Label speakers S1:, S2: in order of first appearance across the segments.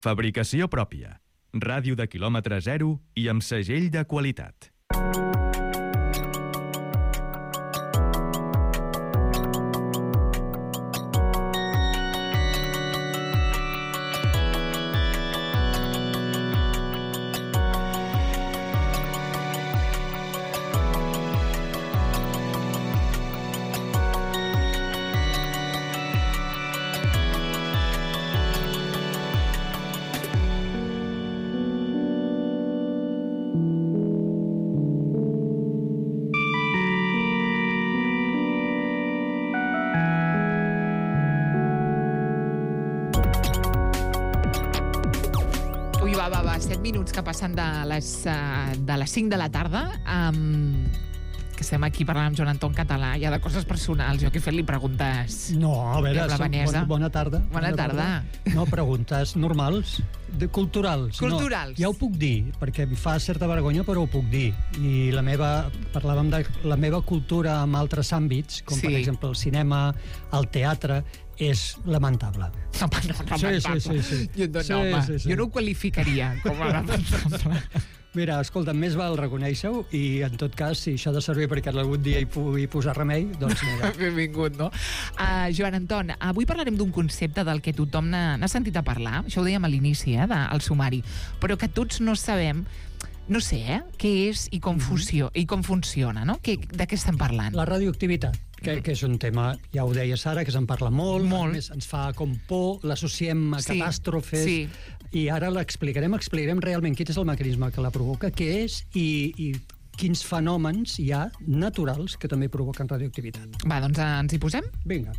S1: Fabricació pròpia. Ràdio de quilòmetre zero i amb segell de qualitat.
S2: Va, 7 minuts que passen de les 5 de la tarda. Que estem aquí parlant amb Joan Anton Català, ja de coses personals. Jo que he fet-li preguntes...
S3: No, a veure, bona tarda.
S2: Bona tarda.
S3: No, preguntes normals, culturals.
S2: Culturals.
S3: No, ja ho puc dir, perquè em fa certa vergonya, però ho puc dir. I parlàvem de la meva cultura en altres àmbits, com per exemple el cinema, el teatre, és lamentable.
S2: Lamentable.
S3: Sí.
S2: Jo no ho qualificaria com a lamentable.
S3: Mira, escolta, més val reconèixer-ho i, en tot cas, si això ha de servir perquè algun dia hi pugui posar remei, doncs mira.
S2: Benvingut, no? Joan Anton, avui parlarem d'un concepte del que tothom n'ha sentit a parlar, això ho dèiem a l'inici, del sumari, però que tots no sabem, no sé, què és i com funciona, no? De què estem parlant?
S3: La radioactivitat, que és un tema, ja ho deies ara, que se'n parla molt. A més, ens fa com por, l'associem a catàstrofes, i ara explicarem realment quin és el mecanisme que la provoca, què és i quins fenòmens hi ha naturals que també provoquen radioactivitat.
S2: Va, doncs ens hi posem?
S3: Vinga.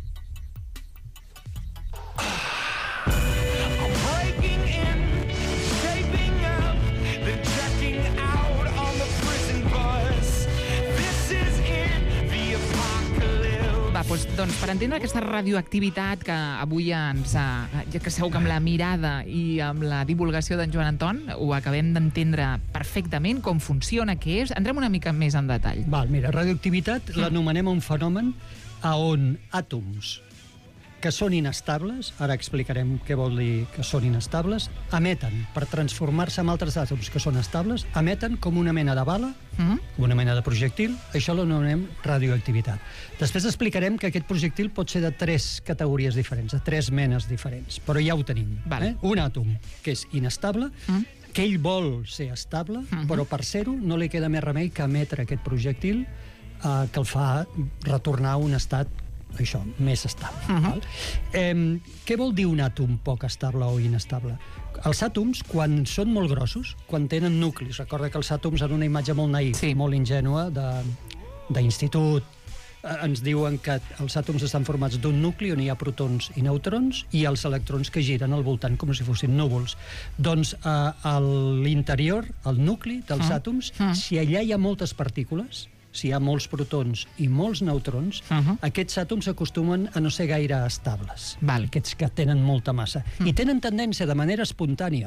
S2: Doncs per entendre aquesta radioactivitat que avui que segur que amb la mirada i amb la divulgació d'en Joan Anton ho acabem d'entendre perfectament, com funciona, què és, entrem una mica més en detall.
S3: Mira, radioactivitat l'anomenem un fenomen on àtoms que són inestables, ara explicarem què vol dir que són inestables, emeten, per transformar-se en altres àtoms que són estables, emeten com una mena de bala, una mena de projectil, això l'anomenem radioactivitat. Després explicarem que aquest projectil pot ser de 3 categories diferents, de 3 menes diferents, però ja ho tenim. Un àtom que és inestable, que ell vol ser estable, però per ser-ho no li queda més remei que emetre aquest projectil que el fa retornar a un estat més estable. Què vol dir un àtom poc estable o inestable? Els àtoms, quan són molt grossos, quan tenen nuclis, recorda que els àtoms en una imatge molt naïf, molt ingènua d'institut, ens diuen que els àtoms estan formats d'un nucli on hi ha protons i neutrons i els electrons que giren al voltant com si fossin núvols. Doncs a l'interior, al nucli dels àtoms, si allà hi ha moltes partícules, si hi ha molts protons i molts neutrons, aquests àtoms acostumen a no ser gaire estables, aquests que tenen molta massa. I tenen tendència, de manera espontània,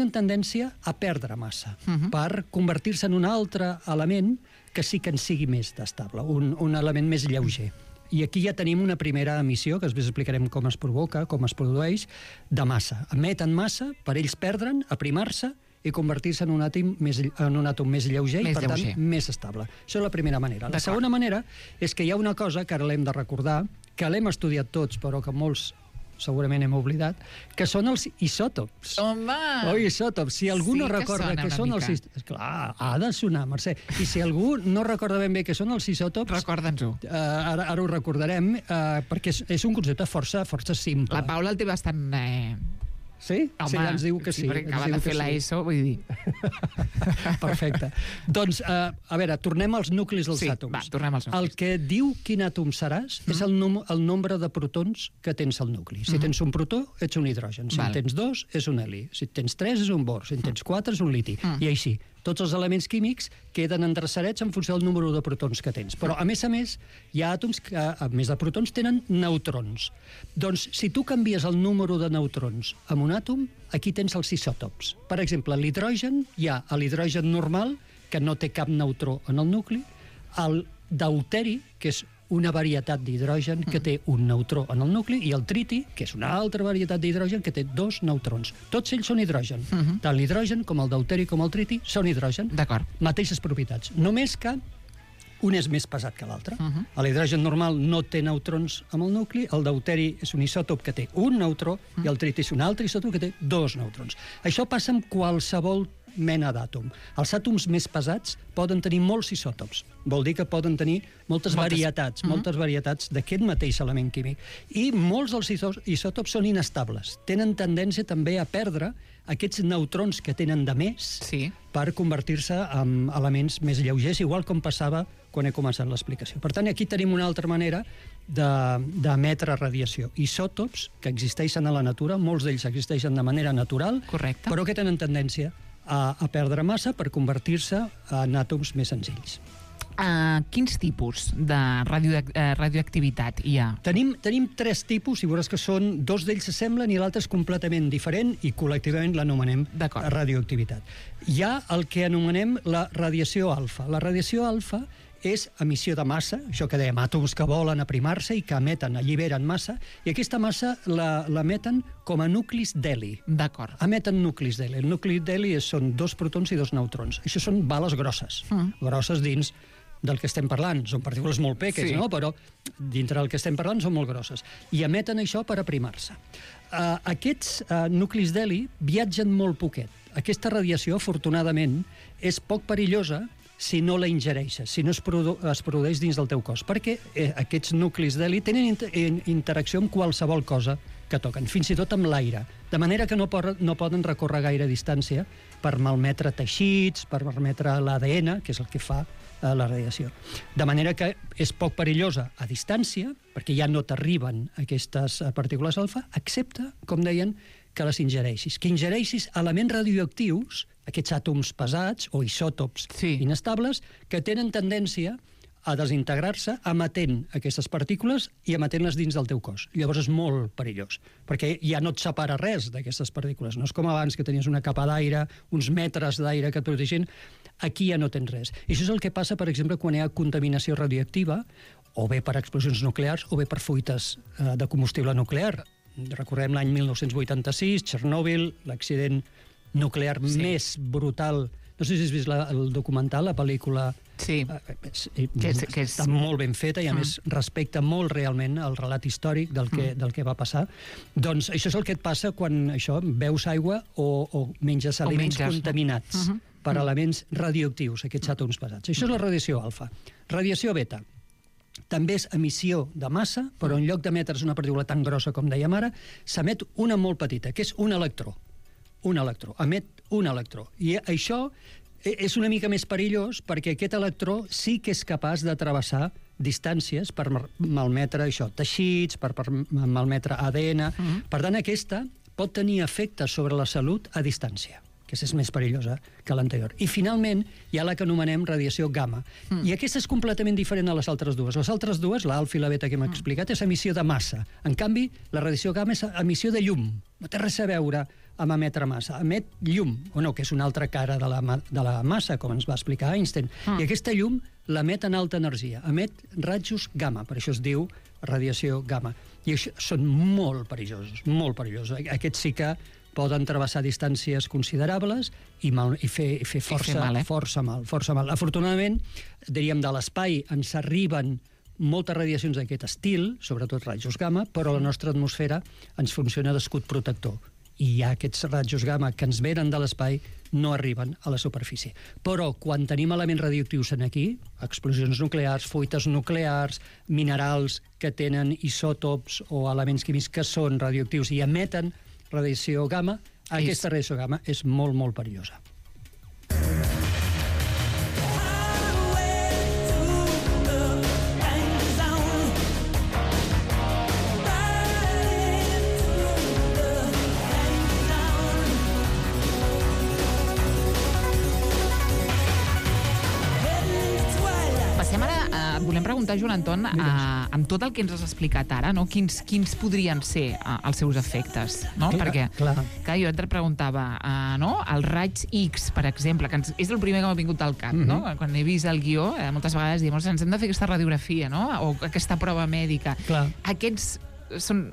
S3: a perdre massa per convertir-se en un altre element que sí que en sigui més estable, un element més lleuger. I aquí ja tenim una primera emissió, que després explicarem com es provoca, com es produeix, de massa. Emeten massa per ells perdre'n, aprimar-se, i convertir-se en un àtom més lleuger i, per tant, més estable. Això és la primera manera. La segona manera és que hi ha una cosa que ara l'hem de recordar, que l'hem estudiat tots, però que molts segurament hem oblidat, que són els isòtops.
S2: Home!
S3: Isòtops. Si algú no recorda què són els isòtops... Clar, ha de sonar, Mercè. I si algú no recorda ben bé què són els isòtops...
S2: Recorda'ns-ho.
S3: Ara ho recordarem, perquè és un concepte força simple.
S2: La Paula el té bastant...
S3: Sí?
S2: Home,
S3: sí, ja ens diu que sí.
S2: Perquè acaba de fer l'ESO, vull dir.
S3: Perfecte. Doncs, a veure, tornem als nuclis dels àtoms.
S2: Va, tornem als nuclis.
S3: El que diu quin àtom seràs és el nombre de protons que tens al nucli. Si tens un protó, ets un hidrogen. Si en tens 2, és un heli. Si tens 3, és un bor. Si en tens 4, és un liti. I així. Tots els elements químics queden endreçarets en funció del número de protons que tens. Però, a més, hi ha àtoms que, a més de protons, tenen neutrons. Doncs, si tu canvies el número de neutrons amb un àtom, aquí tens els isòtops. Per exemple, l'hidrogen, hi ha l'hidrogen normal, que no té cap neutró en el nucli, el deuteri, que és una varietat d'hidrogen que té un neutró en el nucli i el triti, que és una altra varietat d'hidrogen que té 2 neutrons. Tots ells són hidrogen. Tant l'hidrogen com el deuteri com el triti són hidrogen.
S2: D'acord.
S3: Mateixes propietats. Només que un és més pesat que l'altre. L'hidrogen normal no té neutrons amb el nucli, el deuteri és un isòtop que té un neutró i el triti és un altre isòtop que té 2 neutrons. Això passa amb qualsevol mena d'àtom. Els àtoms més pesats poden tenir molts isòtops. Vol dir que poden tenir moltes varietats d'aquest mateix element químic. I molts dels isòtops són inestables. Tenen tendència també a perdre aquests neutrons que tenen de més per convertir-se en elements més lleugers, igual com passava quan he començat l'explicació. Per tant, aquí tenim una altra manera d'emetre radiació. Isòtops que existeixen a la natura, molts d'ells existeixen de manera natural,
S2: correcte,
S3: però que tenen tendència a perdre massa per convertir-se en àtoms més senzills.
S2: Quins tipus de radioactivitat hi ha?
S3: Tenim 3 tipus, i veuràs que són 2 d'ells s'assemblen i l'altre és completament diferent i col·lectivament l'anomenem radioactivitat. Hi ha el que anomenem la radiació alfa. La radiació alfa és emissió de massa, això que dèiem, àtoms que volen aprimar-se i que emeten, alliberen massa, i aquesta massa l'emeten com a nuclis d'heli.
S2: D'acord.
S3: Emeten nuclis d'heli. El nucli d'heli són 2 protons i 2 neutrons. Això són bales grosses. Grosses dins del que estem parlant. Són partícules molt pequeñes, no? Però dintre del que estem parlant són molt grosses. I emeten això per aprimar-se. Aquests nuclis d'heli viatgen molt poquet. Aquesta radiació, afortunadament, és poc perillosa si no la ingereixes, si no es produeix dins del teu cos, perquè aquests nuclis d'heli tenen interacció amb qualsevol cosa que toquen, fins i tot amb l'aire, de manera que no poden recórrer gaire distància per malmetre teixits, per malmetre l'ADN, que és el que fa la radiació. De manera que és poc perillosa a distància, perquè ja no t'arriben aquestes partícules alfa, excepte, com deien, que les ingereixis. Que ingereixis elements radioactius, aquests àtoms pesats o isòtops inestables, que tenen tendència a desintegrar-se emetent aquestes partícules i emetent-les dins del teu cos. Llavors és molt perillós, perquè ja no et separa res d'aquestes partícules. No és com abans, que tenies una capa d'aire, uns metres d'aire que et protegien. Aquí ja no tens res. I això és el que passa, per exemple, quan hi ha contaminació radioactiva, o bé per explosions nuclears, o bé per fuites de combustible nuclear. Recordem l'any 1986, Txernòbil, l'accident nuclear més brutal. No sé si has vist el documental, la pel·lícula.
S2: Sí.
S3: Està molt ben feta i, a més, respecta molt realment el relat històric del que va passar. Doncs això és el que et passa quan beus aigua o menges aliments contaminats per elements radioactius, aquests àtoms pesats. Això és la radiació alfa. Radiació beta. També és emissió de massa, però en lloc d'emetre's una partícula tan grossa com dèiem ara, s'emet una molt petita, que és un electró. Un electró. Emet un electró. I això és una mica més perillós perquè aquest electró sí que és capaç de travessar distàncies per malmetre teixits, per malmetre ADN. Per tant, aquesta pot tenir efectes sobre la salut a distància, que és més perillosa que l'anterior. I, finalment, hi ha la que anomenem radiació gamma. I aquesta és completament diferent a les altres dues. Les altres dues, l'alfa i la beta que hem explicat, és emissió de massa. En canvi, la radiació gamma és emissió de llum. No té res a veure amb emetre massa. Emet llum, que és una altra cara de la massa, com ens va explicar Einstein. I aquesta llum l'emet en alta energia. Emet rajos gamma, per això es diu radiació gamma. I això són molt perillosos, molt perillosos. Aquests sí que poden travessar distàncies considerables i fer força mal. Afortunadament, diríem, de l'espai ens arriben moltes radiacions d'aquest estil, sobretot rajos gamma, però la nostra atmosfera ens funciona d'escut protector. I aquests rajos gamma que ens venen de l'espai no arriben a la superfície. Però quan tenim elements radioactius aquí, explosions nuclears, fuites nuclears, minerals que tenen isòtops o elements químics que són radioactius i emeten radiació gamma, aquesta radiació gamma és molt, molt perillosa.
S2: volem preguntar, Joan Anton, amb tot el que ens has explicat ara, no? Quins podrien ser els seus efectes? No? Perquè jo et preguntava, no? El raig X, per exemple, que és el primer que m'ha vingut al cap, no? Quan he vist el guió, moltes vegades diem, ens hem de fer aquesta radiografia, no? O aquesta prova mèdica. Aquests són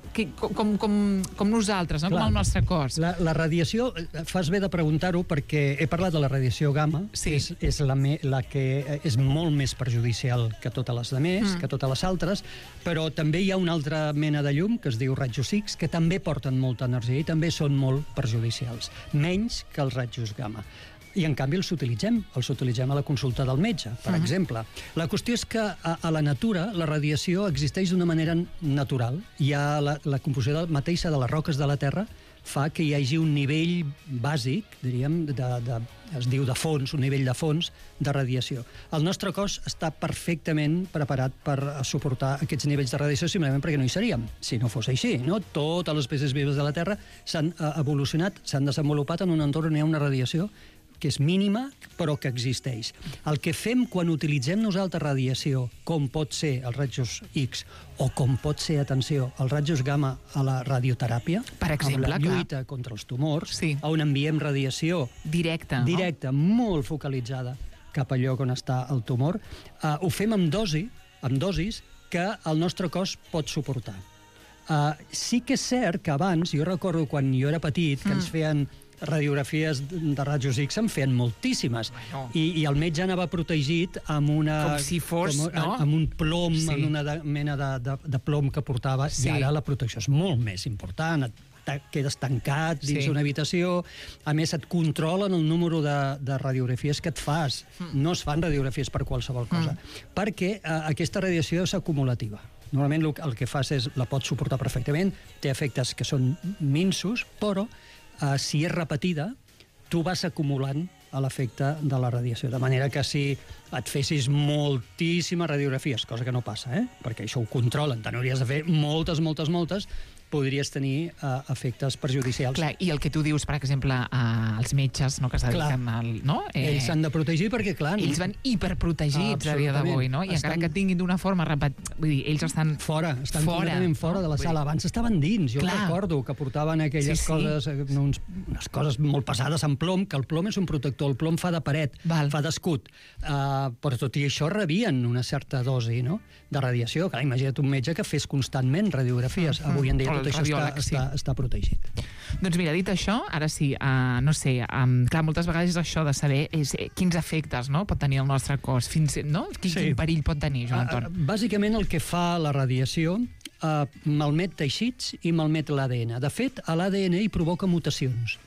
S2: com nosaltres, no? Com el nostre cos.
S3: La radiació, fas bé de preguntar-ho perquè he parlat de la radiació gamma, és la que és molt més perjudicial que totes les altres, que totes les altres, però també hi ha una altra mena de llum que es diu rajos X, que també porten molta energia i també són molt perjudicials, menys que els rajos gamma. I, en canvi, els utilitzem a la consulta del metge, per exemple. La qüestió és que a la natura la radiació existeix d'una manera natural. Hi ha la composició mateixa de les roques de la Terra fa que hi hagi un nivell bàsic, diríem, es diu de fons, un nivell de fons de radiació. El nostre cos està perfectament preparat per suportar aquests nivells de radiació, simplement perquè no hi seríem, si no fos així. No? Totes les espècies vives de la Terra s'han evolucionat, s'han desenvolupat en un entorn on hi ha una radiació que és mínima, però que existeix. El que fem quan utilitzem nosaltres radiació, com pot ser els rajos X, o com pot ser, atenció, els rajos gamma a la radioteràpia,
S2: per exemple,
S3: amb la lluita contra els tumors, on enviem radiació directa, molt focalitzada cap al lloc on està el tumor, ho fem amb dosis que el nostre cos pot suportar. Sí que és cert que abans, jo recordo quan jo era petit, que ens feien radiografies de rajos X en feien moltíssimes. I el metge anava protegit amb una...
S2: Com si fos, no?
S3: Amb un plom, amb una mena de plom que portava, i ara la protecció és molt més important. Quedes tancat dins d'una habitació. A més, et controlen el número de radiografies que et fas. No es fan radiografies per qualsevol cosa. Perquè aquesta radiació és acumulativa. Normalment el que fas és, la pots suportar perfectament, té efectes que són minsos, però si és repetida, tu vas acumulant l'efecte de la radiació. De manera que si et fessis moltíssimes radiografies, cosa que no passa, perquè això ho controlen, te n'hauries de fer moltes, podries tenir efectes perjudicials.
S2: Clar, i el que tu dius, per exemple, als metges, no, que es dediquen al... No?
S3: Ells s'han de protegir perquè, clar...
S2: Ells van hiperprotegits a dia d'avui, no? I encara que tinguin d'una forma... Vull dir, ells estan...
S3: Estan completament fora de la sala. Abans estaven dins. Jo recordo que portaven aquelles coses, unes coses molt pesades en plom, que el plom és un protector, el plom fa de paret, fa d'escut. Però tot i això rebien una certa dosi de radiació. Clar, imagina't un metge que fes constantment radiografies. Avui en dia tot això està protegit.
S2: Doncs mira, dit això, ara sí, no sé, clar, moltes vegades és això de saber quins efectes pot tenir el nostre cos, quin perill pot tenir, Joan Anton.
S3: Bàsicament el que fa la radiació malmet teixits i malmet l'ADN. De fet, a l'ADN hi provoca mutacions,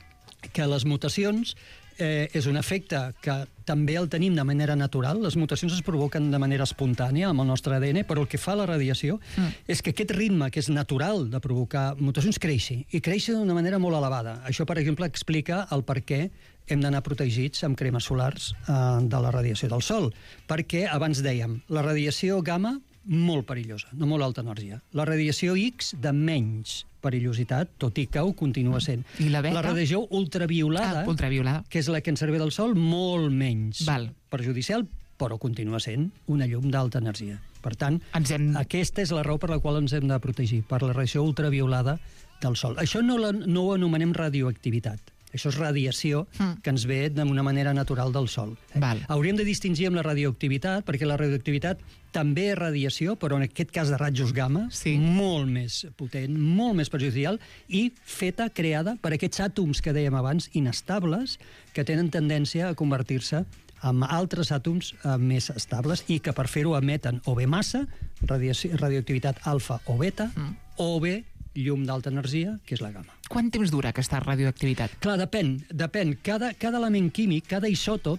S3: que les mutacions és un efecte que també el tenim de manera natural. Les mutacions es provoquen de manera espontània amb el nostre ADN, però el que fa la radiació és que aquest ritme, que és natural de provocar mutacions, creixi, i creixi d'una manera molt elevada. Això, per exemple, explica el per què hem d'anar protegits amb cremes solars de la radiació del sol. Perquè, abans dèiem, la radiació gamma, molt perillosa, no molt alta energia. La radiació X, de menys perillositat, tot i que ho continua sent.
S2: I la beta?
S3: La radiació ultraviolada, que és la que ens serveix del sol, molt menys perjudicial, però continua sent una llum d'alta energia. Per tant, aquesta és la raó per la qual ens hem de protegir, per la radiació ultraviolada del sol. Això no ho anomenem radioactivitat. Això és radiació que ens ve d'una manera natural del sol. Hauríem de distingir amb la radioactivitat, perquè la radioactivitat també és radiació, però en aquest cas de rajos gamma, molt més potent, molt més perjudicial, i creada per aquests àtoms que dèiem abans, inestables, que tenen tendència a convertir-se en altres àtoms més estables i que per fer-ho emeten o bé massa, radioactivitat alfa o beta, o bé llum d'alta energia, que és la gamma.
S2: Quant temps dura aquesta radioactivitat?
S3: Clar, depèn. Cada element químic, cada isòtop,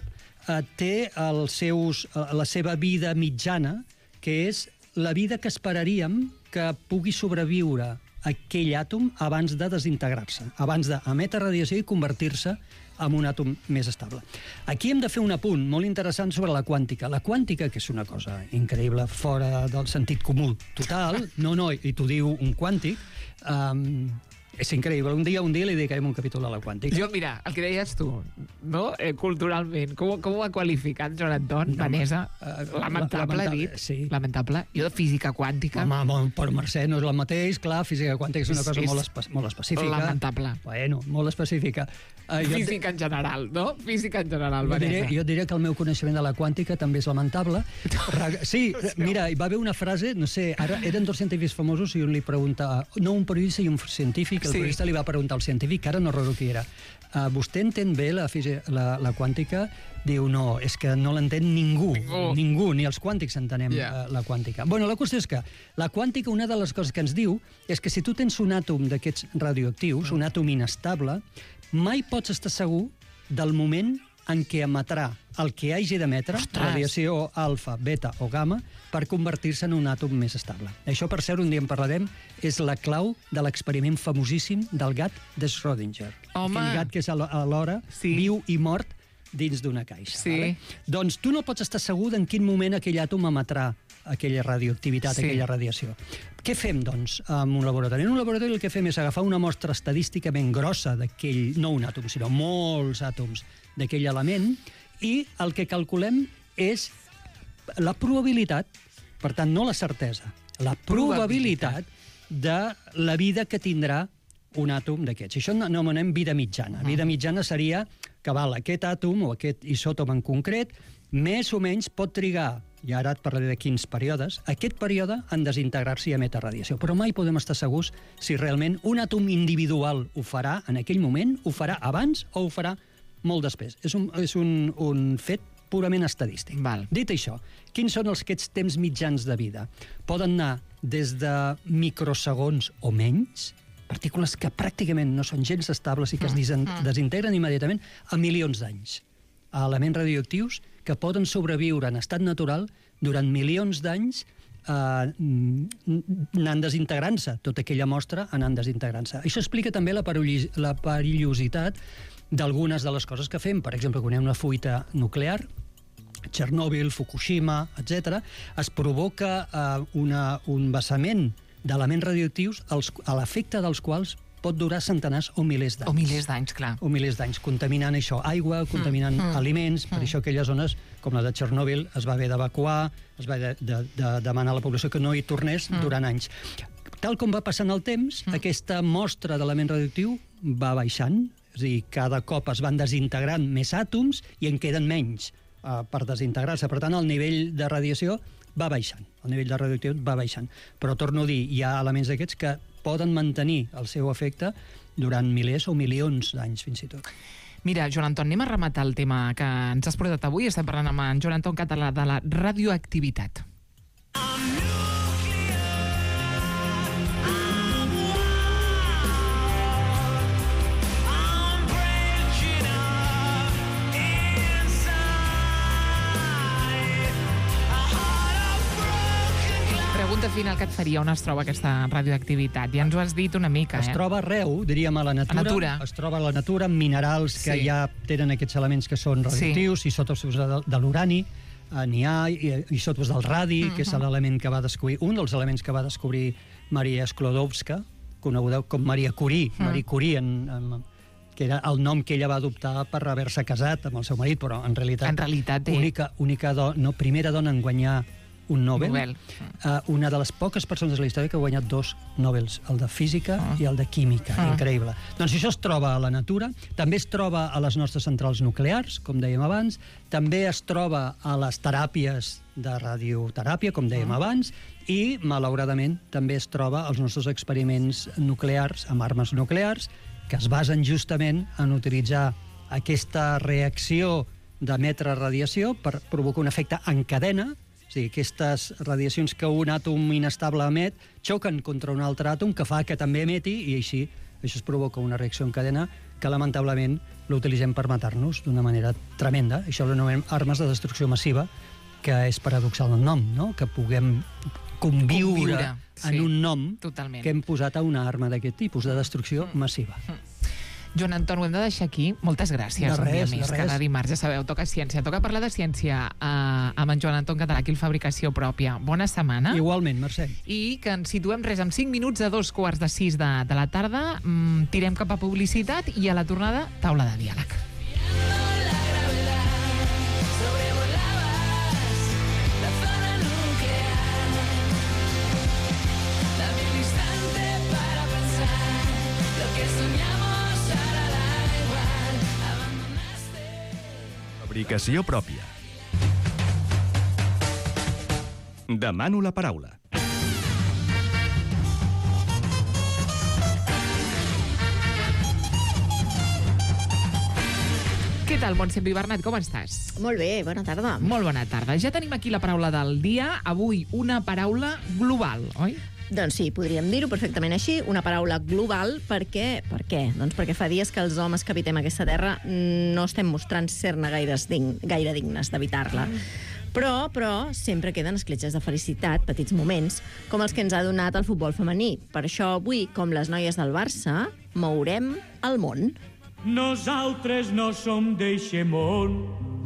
S3: té la seva vida mitjana, que és la vida que esperaríem que pugui sobreviure aquell àtom abans de desintegrar-se, abans d'emetre radiació i convertir-se en un àtom més estable. Aquí hem de fer un apunt molt interessant sobre la quàntica. La quàntica, que és una cosa increïble, fora del sentit comú total, i t'ho diu un quàntic, És increïble. Un dia li dedicarem un capítol a la quàntica.
S2: Jo, mira, el que deies tu, no? Culturalment, com ho ha qualificat Joan Anton? Vanessa, lamentable, ha dit.
S3: Sí.
S2: Lamentable. Jo de física quàntica...
S3: Home, però Mercè no és el mateix, clar, física quàntica és una cosa molt específica.
S2: Lamentable.
S3: Bueno, molt específica.
S2: Física en general, no? Física en general, Vanessa.
S3: Jo diré que el meu coneixement de la quàntica també és lamentable. Sí, mira, hi va haver una frase, no sé, ara eren dos científics famosos i un li preguntava, no, un periodista i un científic, el periodista li va preguntar al científic, que ara no recordo qui era, vostè entén bé la quàntica? Diu, no, és que no l'entén ningú, ni els quàntics entenem la quàntica. Bueno, la qüestió és que la quàntica, una de les coses que ens diu és que si tu tens un àtom d'aquests radioactius, un àtom inestable, mai pots estar segur del moment en què emetrà el que hagi d'emetre, radiació alfa, beta o gamma, per convertir-se en un àtom més estable. Això, per cert, un dia en parlarem, és la clau de l'experiment famosíssim del gat de Schrödinger.
S2: Home!
S3: Aquell gat que és alhora viu i mort dins d'una caixa.
S2: Sí.
S3: Vale? Doncs tu no pots estar segur en quin moment aquell àtom emetrà aquella radioactivitat, aquella radiació. Què fem, doncs, en un laboratori? En un laboratori el que fem és agafar una mostra estadísticament grossa d'aquell, no un àtom, sinó molts àtoms d'aquell element, i el que calculem és la probabilitat, per tant, no la certesa, la probabilitat de la vida que tindrà un àtom d'aquests. Això no anomenem vida mitjana. Vida mitjana seria que aquest àtom o aquest isòtop en concret més o menys pot trigar, i ara et parlaré de quins períodes, aquest període en desintegrar-se i emetre radiació. Però mai podem estar segurs si realment un àtom individual ho farà en aquell moment, ho farà abans o ho farà molt després. És un fet purament estadístic.
S2: Val.
S3: Dit això, quins són aquests temps mitjans de vida? Poden anar des de microsegons o menys, partícules que pràcticament no són gens estables i que es desintegren immediatament, a milions d'anys. A elements radioactius que poden sobreviure en estat natural durant milions d'anys anant desintegrant-se, tota aquella mostra anant desintegrant-se. Això explica també la perillositat d'algunes de les coses que fem. Per exemple, quan hi ha una fuita nuclear, Txernòbil, Fukushima, etc., es provoca un vessament d'elements radioactius a l'efecte dels quals pot durar centenars o milers d'anys.
S2: O milers d'anys, clar.
S3: O milers d'anys, contaminant això, aigua, contaminant aliments, per això aquelles zones, com la de Txernòbil, es va haver d'evacuar, es va de demanar a la població que no hi tornés durant anys. Tal com va passant el temps, aquesta mostra d'element radioactiu va baixant, és a dir, cada cop es van desintegrant més àtoms i en queden menys per desintegrar-se. Per tant, el nivell de radiació va baixant, el nivell de radioactivitat va baixant. Però torno a dir, hi ha elements d'aquests que poden mantenir el seu efecte durant milers o milions d'anys, fins i tot.
S2: Mira, Joan Anton, anem a rematar el tema que ens has portat avui. Estem parlant amb en Joan Anton Català de la radioactivitat. Pregunta final que et faria, on es troba aquesta radioactivitat? Ja ens ho has dit una mica,
S3: Es troba arreu, diríem, a la natura.
S2: A natura.
S3: Es troba a la natura, en minerals que ja tenen aquests elements que són radioactius, isòtops de l'urani, n'hi ha isòtops del radi, que és l'element que va descobrir, un dels elements que va descobrir Maria Sklodowska, coneguda com Maria Curie, Marie Curie, que era el nom que ella va adoptar per haver-se casat amb el seu marit, però en realitat primera dona en guanyar un Nobel. Una de les poques persones de la història que ha guanyat 2 Nobels, el de física i el de química. Increïble. Doncs això es troba a la natura, també es troba a les nostres centrals nuclears, com dèiem abans, també es troba a les teràpies de radioteràpia, com dèiem abans, i, malauradament, també es troba als nostres experiments nuclears, amb armes nuclears, que es basen justament en utilitzar aquesta reacció d'emetre radiació per provocar un efecte en cadena. O sigui, aquestes radiacions que un àtom inestable emet xoquen contra un altre àtom que fa que també emeti i així això es provoca una reacció en cadena que lamentablement l'utilitzem per matar-nos d'una manera tremenda. Això ho anomenem armes de destrucció massiva, que és paradoxal el nom, no? Que puguem conviure en un nom que hem posat a una arma d'aquest tipus de destrucció massiva.
S2: Joan Anton, ho hem de deixar aquí. Moltes gràcies.
S3: De res,
S2: un dia més. Cada dimarts, ja sabeu, toca ciència. Toca parlar de ciència amb en Joan Anton Català, aquí el Fabricació Pròpia. Bona setmana.
S3: Igualment, Mercè.
S2: I que ens situem res, en 5 minuts a 2:45 de la tarda. Tirem cap a publicitat i a la tornada, taula de diàleg.
S1: Fabricació pròpia. Demano la paraula.
S2: Què tal, Montse Bernat, com estàs?
S4: Molt bé, bona tarda.
S2: Molt bona tarda. Ja tenim aquí la paraula del dia. Avui una paraula global, oi?
S4: Doncs sí, podríem dir-ho perfectament així, una paraula global. Per què? Per què? Doncs perquè fa dies que els homes que habitem aquesta terra no estem mostrant ser-ne gaire dignes d'habitar-la. Però sempre queden escletxes de felicitat, petits moments, com els que ens ha donat el futbol femení. Per això avui, com les noies del Barça, mourem el món.
S5: Nosaltres no som d'eixe món.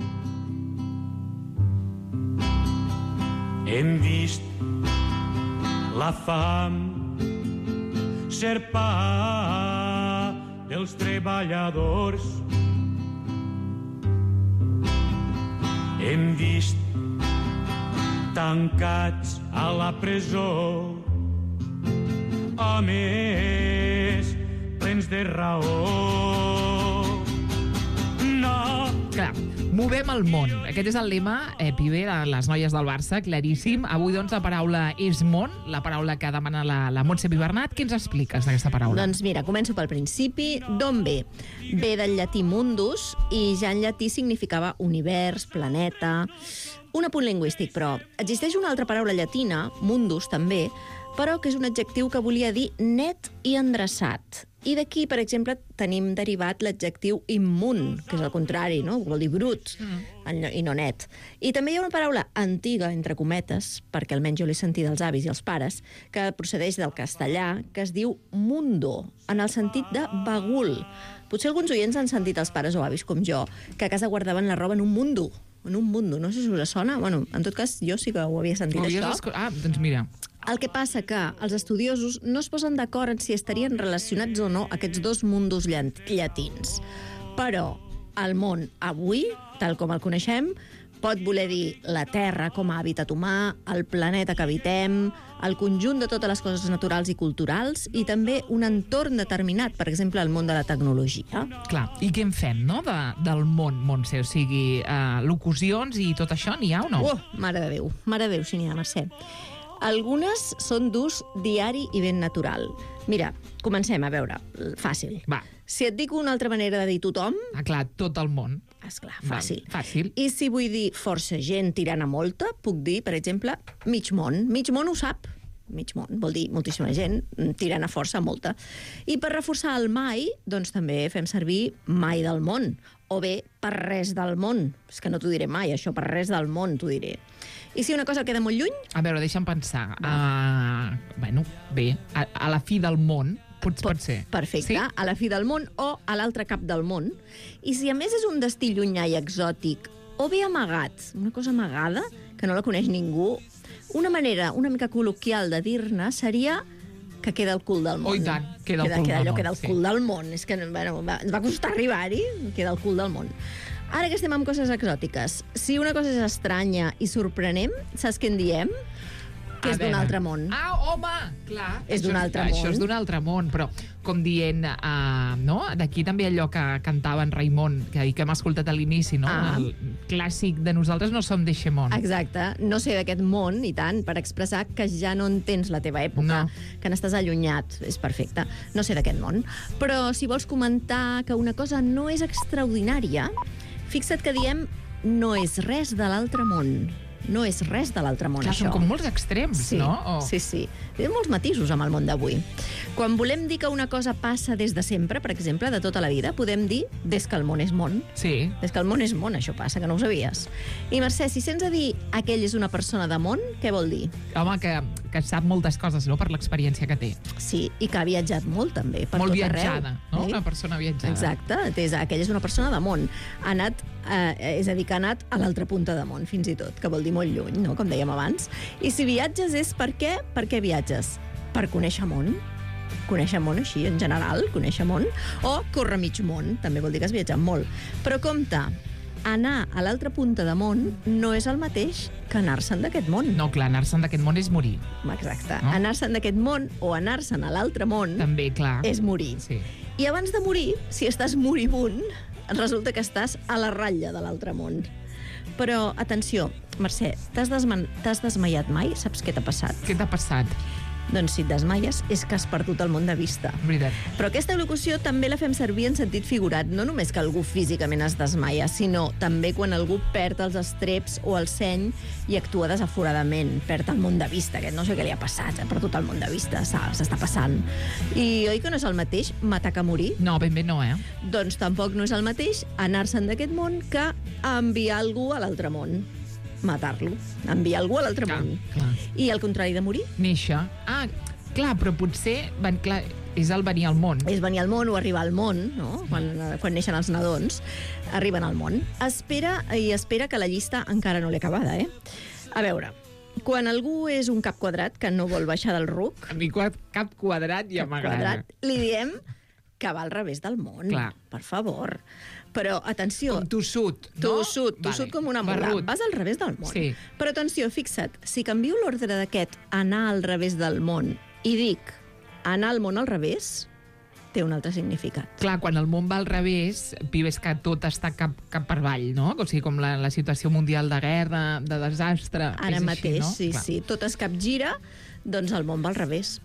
S5: Hem vist la fam ser pa dels treballadors. Hem vist tancats a la presó homes plens de raó. No.
S2: Clar, movem el món. Aquest és el lema, pibe, de les noies del Barça, claríssim. Avui, doncs, la paraula és món, la paraula que demana la Montse Bernat. Què ens expliques d'aquesta paraula?
S4: Doncs mira, començo pel principi. D'on ve? Ve del llatí mundus, i ja en llatí significava univers, planeta... Un apunt lingüístic, però existeix una altra paraula llatina, mundus també, però que és un adjectiu que volia dir net i endreçat. I d'aquí, per exemple, tenim derivat l'adjectiu immun, que és el contrari, no? Vol dir brut, i no net. I també hi ha una paraula antiga, entre cometes, perquè almenys jo l'he sentit dels avis i els pares, que procedeix del castellà, que es diu mundo, en el sentit de bagul. Potser alguns oients han sentit els pares o avis, com jo, que a casa guardaven la roba en un mundo. No sé si us sona. Bueno, en tot cas, jo sí que ho havia sentit, això.
S2: Doncs mira.
S4: El que passa que els estudiosos no es posen d'acord en si estarien relacionats o no aquests dos mundos llatins. Però el món avui, tal com el coneixem, pot voler dir la Terra com a hàbitat humà, el planeta que habitem, el conjunt de totes les coses naturals i culturals, i també un entorn determinat, per exemple, el món de la tecnologia.
S2: Clar, i què en fem, no?, del món, Montse? O sigui, locucions i tot això, n'hi ha o no?
S4: Mare de Déu, si n'hi ha, Mercè. Algunes són d'ús diari i ben natural. Mira, comencem a veure. Fàcil.
S2: Va.
S4: Si et dic una altra manera de dir tothom...
S2: Clar, tot el món.
S4: Esclar, fàcil.
S2: Fàcil.
S4: I si vull dir força gent tirant a molta, puc dir, per exemple, mig món. Mig món ho sap. Mig món vol dir moltíssima gent tirant a força a molta. I per reforçar el mai, doncs també fem servir mai del món. O bé, per res del món. És que no t'ho diré mai, això, per res del món t'ho diré. I si una cosa queda molt lluny?
S2: A veure, deixa'm pensar. Bé, a la fi del món, pot ser.
S4: Perfecte, sí? A la fi del món o a l'altre cap del món. I si a més és un destí llunyà i exòtic, o bé amagat, una cosa amagada, que no la coneix ningú, una manera una mica col·loquial de dir-ne seria que queda al cul del món.
S2: Oh, i tant, queda al cul del món.
S4: Queda al cul del món. És que, bueno, ens va costar arribar-hi, queda al cul del món. Ara que estem amb coses exòtiques, si una cosa és estranya i sorprenent, saps què en diem? Que és d'un altre món.
S2: Home, clar.
S4: És d'un altre món.
S2: Això és d'un altre món, però com dient, no? D'aquí també allò que cantava en Raimon, que hem escoltat a l'inici, no? El clàssic de nosaltres no som d'eixe món.
S4: Exacte. No sé d'aquest món, i tant, per expressar que ja no entens la teva època, que n'estàs allunyat. És perfecte. No sé d'aquest món. Però si vols comentar que una cosa no és extraordinària, fixa't que diem no és res de l'altre món. no és res de l'altre món,
S2: Clar,
S4: això.
S2: són com molts extrems,
S4: Sí,
S2: no?
S4: sí. Té molts matisos amb el món d'avui. Quan volem dir que una cosa passa des de sempre, per exemple, de tota la vida, podem dir des que el món és món.
S2: Sí.
S4: Des que el món és món, això passa, que no ho sabies. I Mercè, si sents a dir aquell és una persona de món, què vol dir?
S2: Home, que sap moltes coses, no?, per l'experiència que té.
S4: Sí, i que ha viatjat molt, també, per
S2: Molt
S4: tot
S2: viatjada,
S4: arreu.
S2: no? Una persona viatjada.
S4: Exacte, aquell és una persona de món. Ha anat, és a dir, que ha anat a l'altra punta de món, fins i tot, que vol dir molt lluny, no?, com dèiem abans. I si viatges és per què? Per què viatges? Per conèixer món. Conèixer món així, en general, conèixer món. O córrer mig món, també vol dir que has viatjat molt. Però compte, anar a l'altra punta de món no és el mateix que anar-se'n d'aquest món.
S2: No, clar, anar-se'n d'aquest món és morir.
S4: Exacte.
S2: No?
S4: Anar-se'n d'aquest món o anar-se'n a l'altre món
S2: També, clar.
S4: és morir.
S2: Sí.
S4: I abans de morir, si estàs moribund, resulta que estàs a la ratlla de l'altre món. Però, atenció, Mercè, t'has desmaiat mai? Saps què t'ha passat?
S2: Què t'ha passat?
S4: Doncs si et desmaies és que has perdut el món de vista.
S2: Veritat.
S4: Però aquesta locució també la fem servir en sentit figurat, no només que algú físicament es desmaia, sinó també quan algú perd els estreps o el seny i actua desaforadament, perd el món de vista, que no sé què li ha passat, ha perdut el món de vista, s'està passant. I oi que no és el mateix matar que morir?
S2: No, ben bé no, eh?
S4: Doncs tampoc no és el mateix anar-se'n d'aquest món que enviar algú a l'altre món. Matar-lo, enviar algú a l'altre món.
S2: Clar.
S4: I el contrari de morir?
S2: Néixer. Ah, clar, però potser... Clar, és el venir al món.
S4: És venir al món o arribar al món, no? Quan neixen els nadons, arriben al món. Espera que la llista encara no l'he acabada, eh? A veure, quan algú és un cap quadrat que no vol baixar del ruc,
S2: A mi cap quadrat ja m'agrada.
S4: li diem que va al revés del món.
S2: Clar.
S4: Per favor. Però, atenció...
S2: Com tossut, no?
S4: Tossut com una mula.
S2: Barrut.
S4: Vas al revés del món.
S2: Sí.
S4: Però, atenció, fixa't, si canvio l'ordre d'aquest anar al revés del món i dic anar al món al revés, té un altre significat.
S2: Clar, quan el món va al revés, ves que tot està cap per avall, no? O sigui, com la situació mundial de guerra, de desastre...
S4: Ara
S2: és
S4: mateix,
S2: així, no?
S4: sí. Tot es capgira, doncs el món va al revés.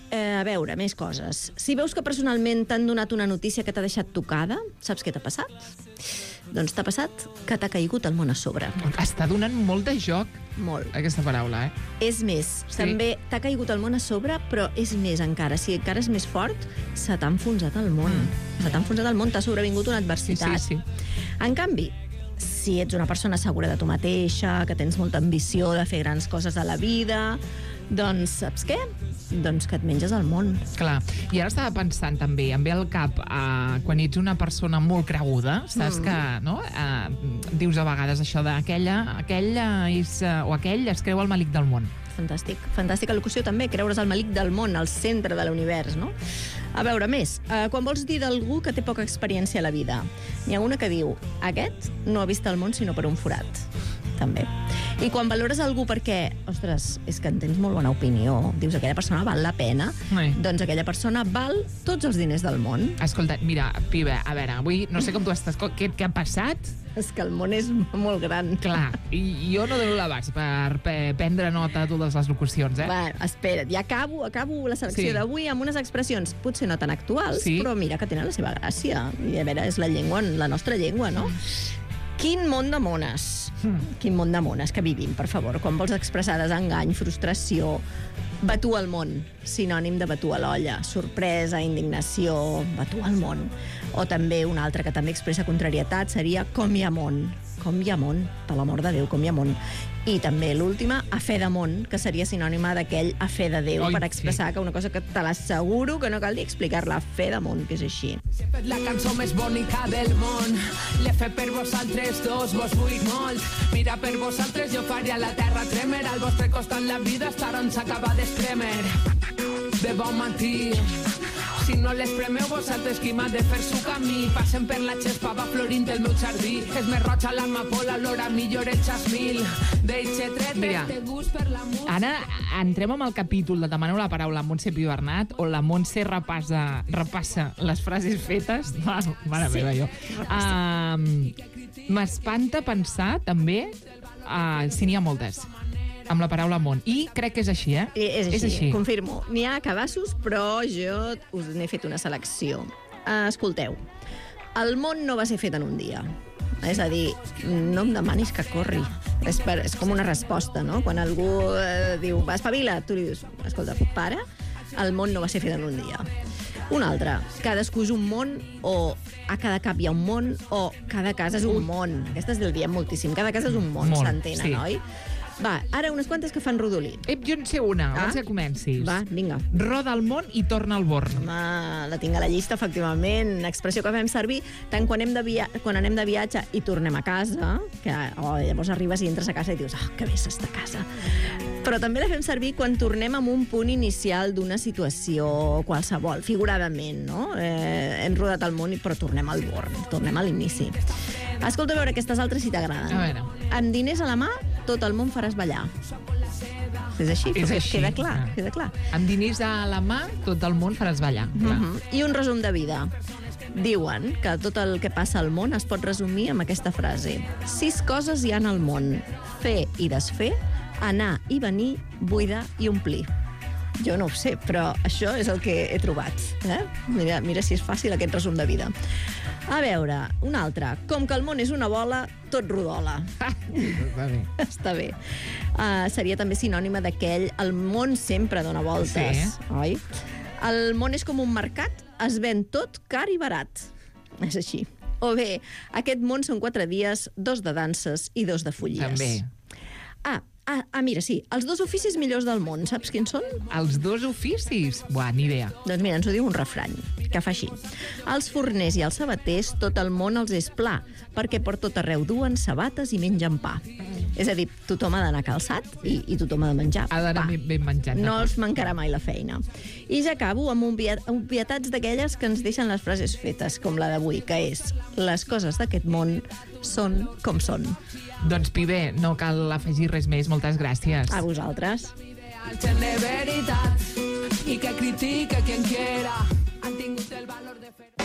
S4: A veure, més coses. Si veus que personalment t'han donat una notícia que t'ha deixat tocada, saps què t'ha passat? Doncs t'ha passat que t'ha caigut el món a sobre.
S2: Està donant molt de joc,
S4: Molt.
S2: aquesta paraula, eh?
S4: És més,
S2: Sí.
S4: també t'ha caigut el món a sobre, però és més encara. Si encara és més fort, se t'ha enfonsat el món. Se t'ha enfonsat el món, t'ha sobrevingut una adversitat.
S2: Sí.
S4: En canvi, si ets una persona segura de tu mateixa, que tens molta ambició de fer grans coses a la vida, doncs saps què? Doncs que et menges el món.
S2: Clar. I ara estava pensant també, em ve al cap, quan ets una persona molt creguda, saps que, no? Dius a vegades això aquell es creu el malic del món.
S4: Fantàstic. Fantàstica locució també, creure's el malic del món, al centre de l'univers, no? A veure, més, quan vols dir d'algú que té poca experiència a la vida, n'hi ha una que diu, aquest no ha vist el món sinó per un forat. També. I quan valores algú perquè, ostres, és que en tens molt bona opinió, dius, aquella persona val la pena,
S2: Sí.
S4: doncs aquella persona val tots els diners del món.
S2: Escolta, mira, piba, a veure, avui no sé com tu estàs, què ha passat?
S4: És que el món és molt gran.
S2: Clar, i jo no dono l'abast per prendre nota de totes les locucions, eh?
S4: Va, espera't, ja acabo la selecció
S2: Sí.
S4: d'avui amb unes expressions potser no tan actuals,
S2: Sí.
S4: però mira que tenen la seva gràcia. I a veure, és la llengua, la nostra llengua, no? Quin món de mones. Quin món de mones que vivim, per favor. Quan vols expressar desengany, frustració, batu al món, sinònim de batu a l'olla, sorpresa, indignació, batu al món. O també un altre que també expressa contrarietat seria com hi ha món. Com hi ha món, per l'amor de Déu, com hi ha món. I també l'última, a fe de món, que seria sinònima d'aquell a fe de Déu,
S2: Oi,
S4: per expressar que una cosa que te l'asseguro que no cal dir explicar-la, a fe de món, que és així.
S6: La cançó més bonica del món. L'he fet per vosaltres dos, vos vull molt. Mira, per vosaltres jo faria la terra tremer. Al vostre costat la vida estarà on s'acaba d'espremer. De bon matí. Si no l'espremeu vosaltres, qui m'ha de fer su camí? Passem per la xespa, va florint el meu jardí. És més roig a l'amapola, l'hora millor el jasmil. Deixe tret
S2: Mira,
S6: este gust per la música.
S2: Ara entrem amb el capítol de Demaneu la paraula a Montse Pibernat, on la Montse repassa les frases fetes. Mare meva, jo. M'espanta pensar, també, si n'hi ha moltes, amb la paraula món. I crec que és així, eh?
S4: És així, confirmo. N'hi ha cabassos, però jo us n'he fet una selecció. Escolteu, el món no va ser fet en un dia. És a dir, no em demanis que corri. És com una resposta, no? Quan algú diu, va, espavila, tu li dius, escolta, para, el món no va ser fet en un dia. Un altre, cadascú és un món, o a cada cap hi ha un món, o cada casa és un món. Aquestes el diem moltíssim. Cada casa és un món, s'entenen,
S2: sí.
S4: Oi? Va, ara unes quantes que fan rodolí.
S2: Jo en sé una, abans que comencis.
S4: Va, vinga.
S2: Roda el món i torna al born.
S4: Home, la tinc a la llista, efectivament. Expressió que fem servir tant quan anem de viatge i tornem a casa, que llavors arribes i entres a casa i dius, que bé s'està a casa. Però també la fem servir quan tornem amb un punt inicial d'una situació qualsevol, figuradament, no? Hem rodat el món, però tornem al born, tornem a l'inici. Escolta, a veure aquestes altres si t'agraden.
S2: A veure.
S4: Amb diners a la mà, tot el món faràs ballar. És així,
S2: És així.
S4: queda clar.
S2: Amb diners a la mà, tot el món faràs ballar. Clar.
S4: I un resum de vida. Diuen que tot el que passa al món es pot resumir amb aquesta frase. 6 coses hi ha al món. Fer i desfer, anar i venir, buidar i omplir. Jo no ho sé, però això és el que he trobat. Mira si és fàcil aquest resum de vida. A veure, un altre. Com que el món és una bola, tot rodola. Està bé. Seria també sinònima d'aquell el món sempre dona voltes, oi? El món és com un mercat, es ven tot car i barat. És així. O bé, aquest món són 4 dies, 2 de danses i 2 de follies.
S2: També.
S4: Mira, sí, els 2 oficis millors del món, saps quins són?
S2: Els 2 oficis? Buah, ni idea.
S4: Doncs mira, ens ho diu un refrany, que fa així. Els forners i els sabaters, tot el món els és pla, perquè per tot arreu duen sabates i mengen pa. És a dir, tothom ha d'anar calçat i tothom ha de menjar
S2: Ha d'anar
S4: pa.
S2: ben menjat.
S4: No els mancarà mai la feina. I ja acabo amb obvietats d'aquelles que ens deixen les frases fetes, com la d'avui, que és les coses d'aquest món són com són.
S2: Doncs, Pibe, no cal afegir res més. Moltes gràcies.
S4: A vosaltres.
S6: Gent de veritat i que critique quien quiera han tingut el valor de fer.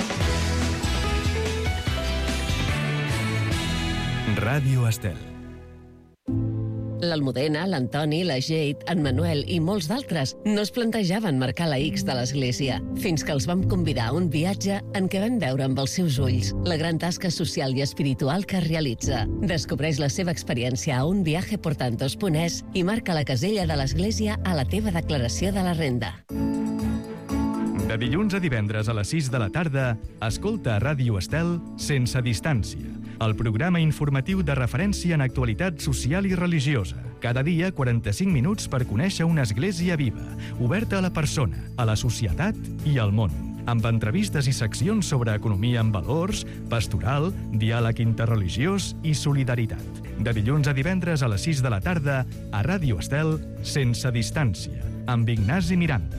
S1: Ràdio Estel.
S7: L'Almudena, l'Antoni, la Jade, en Manuel i molts d'altres no es plantejaven marcar la X de l'església, fins que els vam convidar a un viatge en què van veure amb els seus ulls la gran tasca social i espiritual que realitza. Descobreix la seva experiència a unviajeportantos.es i marca la casella de l'església a la teva declaració de la renda.
S1: De dilluns a divendres a les 6 de la tarda, escolta a Ràdio Estel Sense Distància, el programa informatiu de referència en actualitat social i religiosa. Cada dia, 45 minuts per conèixer una església viva, oberta a la persona, a la societat i al món. Amb entrevistes i seccions sobre economia amb valors, pastoral, diàleg interreligiós i solidaritat. De dilluns a divendres a les 6 de la tarda, a Ràdio Estel Sense Distància, amb Ignasi Miranda.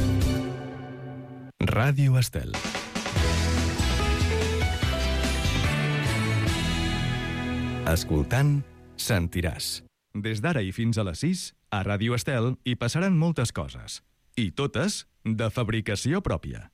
S1: Ràdio Estel. Escoltant, sentiràs. Des d'ara i fins a les 6, a Ràdio Estel hi passaran moltes coses. I totes de fabricació pròpia.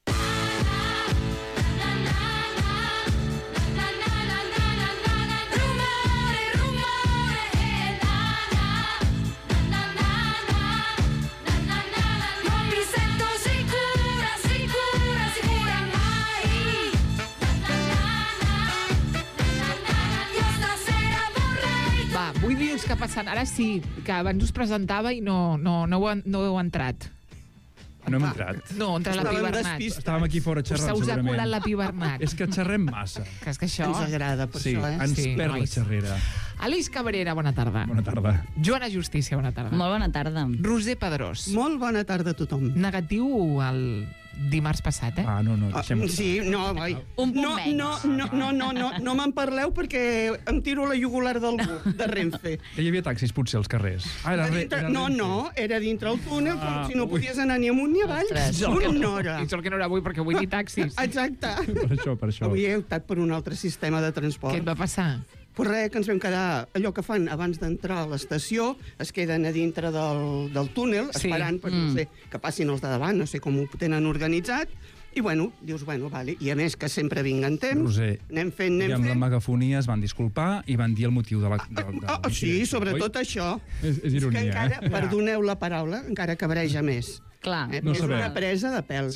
S2: Vull dir que passant. Ara sí, que abans us presentava i no heu entrat.
S8: No hem entrat.
S2: No, entra la Pi Bernat.
S8: Estàvem aquí fora xerrant,
S2: Us ha
S8: segurament.
S2: colat la Pi Bernat.
S8: És que xerrem massa.
S2: Que és que això...
S9: Ens agrada, per
S8: Sí,
S9: això,
S8: ens
S2: Sí,
S8: perd la
S2: nois.
S8: xerrera.
S2: Alice Cabrera, bona tarda.
S8: Bona tarda.
S2: Joana Justícia, bona tarda.
S10: Molt bona tarda.
S2: Roser Pedrós.
S9: Molt bona tarda a tothom.
S2: Negatiu el dimarts passat, eh?
S8: Ah, no, deixem-ho.
S9: Sí, no, oi.
S10: Un punt menys.
S9: No me'n parleu perquè em tiro la jugular d'algú, de Renfe.
S8: Que hi havia taxis, potser, als carrers. Ah, era
S9: No, era dintre el túnel, com si no podies anar ni amunt ni avall. Una hora.
S2: I sort que no era avui, perquè vull dir taxis.
S9: Exacte.
S8: Per això.
S9: Avui he optat per un altre sistema de
S2: Què
S9: transport.
S2: et va passar?
S9: Pues res, que ens vam quedar... Allò que fan abans d'entrar a l'estació, es queden a dintre del túnel,
S2: Sí.
S9: esperant, no sé, que passin els de davant, no sé com ho tenen organitzat, i dius, vale. I a més que sempre vinc en temps,
S8: Roser,
S9: anem fent.
S8: I amb la megafonia es van disculpar i van dir el motiu de la...
S9: Sí, sobretot això.
S8: És ironia,
S9: que encara,
S8: eh?
S9: perdoneu la paraula, encara cabreja més.
S10: Clar.
S8: No
S9: És
S8: sabem.
S9: una presa de pèl.
S8: Sí.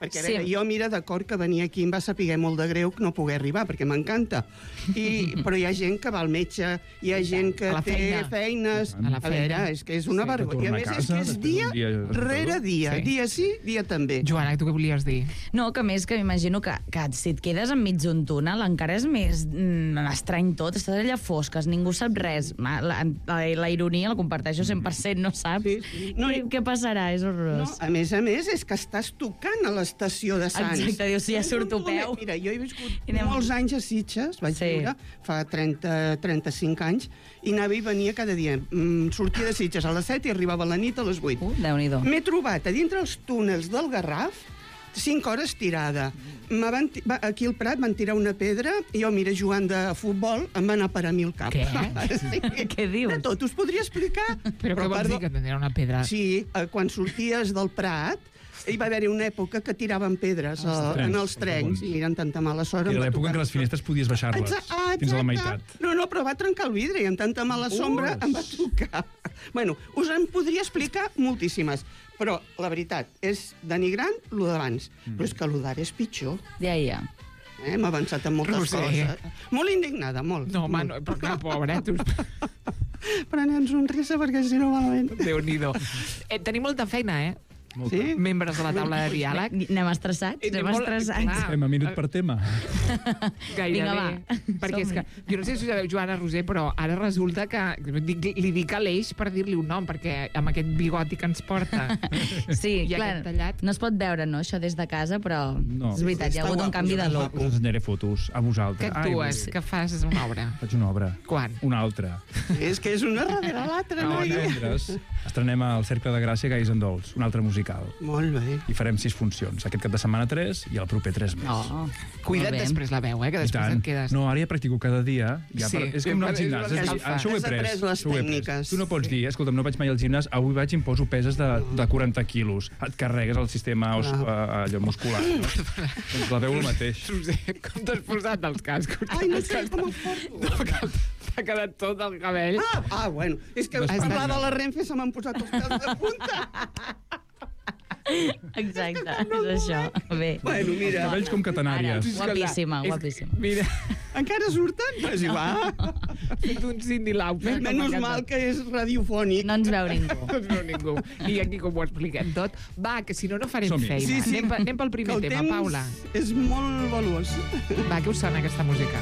S9: Perquè, a veure, jo, mira, d'acord que venir aquí em va saber molt de greu que no pogués arribar, perquè m'encanta. Però hi ha gent que va al metge, hi ha gent que té feines...
S2: A la feina.
S9: És que és una vergonya. A més, és que és dia rere dia. Dia sí, dia també.
S2: Joana, tu què volies dir?
S10: No, que més que m'imagino que si et quedes enmig d'un túnel encara és més estrany tot, estàs allà fosques, ningú sap res. La ironia la comparteixo 100%, no saps? Què passarà? És horrorós.
S9: A més, és que estàs tocant a l'estació de Sants.
S10: Exacte, dius, si ja surto a peu.
S9: Mira, jo he viscut molts anys a Sitges, vaig viure, fa 35 anys, i anava i venia cada dia. Sortia de Sitges a les 7 i arribava a la nit a les 8.
S10: Déu-n'hi-do.
S9: M'he trobat a dintre els túnels del Garraf 5 hores tirada. Aquí al Prat van tirar una pedra i jo, mira, jugant de futbol, em va anar per a mi el cap.
S2: Què?
S9: Sí.
S10: Què dius?
S9: De tot, us podria explicar.
S2: Però què vols dir, que tindrà una pedra?
S9: Sí, quan sorties del Prat, hi va haver una època que tiraven pedres en els trens. I mira, amb tanta mala sort...
S8: Era l'època en què les finestres podies baixar-les fins a la meitat.
S9: No, però va trencar el vidre i amb tanta mala sombra em va tocar. Bueno, us en podria explicar moltíssimes, però la veritat és denigrant lo d'abans, però és que lo d'ara és pitjor.
S10: Ja.
S9: Hem avançat en moltes coses. Molt indignada, molt.
S2: No, home, no, però clar, pobretos.
S9: Prenent sonrisa perquè si no malament.
S2: Déu-n'hi-do. Tenim molta feina,
S9: Sí?
S2: Membres de la taula de diàleg.
S10: Anem estressats?
S8: Fem a minut per tema.
S2: Gairebé.
S10: Vinga, va.
S2: Perquè és que, jo no sé si ho sabeu, Joana Roser, però ara resulta que li dic Aleix per dir-li un nom, perquè amb aquest bigoti que ens porta
S10: sí,
S2: i
S10: clar,
S2: aquest tallat...
S10: no es pot veure, no, això des de casa, però
S8: no,
S10: és veritat, hi ha hagut un canvi de look.
S8: Us ensenyaré fotos a vosaltres.
S2: Que actues, que fas una obra.
S8: Faig una obra.
S2: Quan?
S8: Una altra.
S9: És que és una darrere l'altra, no?
S8: Divendres estrenem el Cercle de Gràcia Guys and Dolls, un altre musical.
S9: Molt bé.
S8: I farem 6 funcions. Aquest cap de setmana 3 i el proper 3 més.
S10: Oh,
S2: cuida't després la veu, que després et quedes...
S8: No, ara ja practico cada dia. Ja
S2: sí.
S8: És com anar al gimnàs. Això ho he pres.
S9: Les tècniques.
S8: Tu no pots dir, escolta'm, no vaig mai al gimnàs, avui vaig i em poso peses de 40 quilos. Et carregues el sistema allò muscular. No? Doncs la veu el mateix.
S2: Roser, com t'has posat els cascos?
S9: Ai, no sé com ho porto.
S2: T'ha quedat tot el cabell.
S9: Bueno, és que parlar de la Renfe se m'han posat els pèls de punta.
S10: Exacte, és això. Bé.
S9: Bueno, mira.
S8: Cabells com catenàries.
S10: Guapíssima.
S2: Mira.
S9: Encara surten? Pues igual.
S2: Fet un Cindy Lauper.
S9: Menys mal que és radiofònic.
S10: No ens veu ningú.
S2: No ens veu ningú. I aquí com ho expliquem tot. Va, que si no, no farem feina.
S9: Sí.
S2: Anem pel primer tema, Paula.
S9: És molt valuós.
S2: Va, què us sona aquesta música?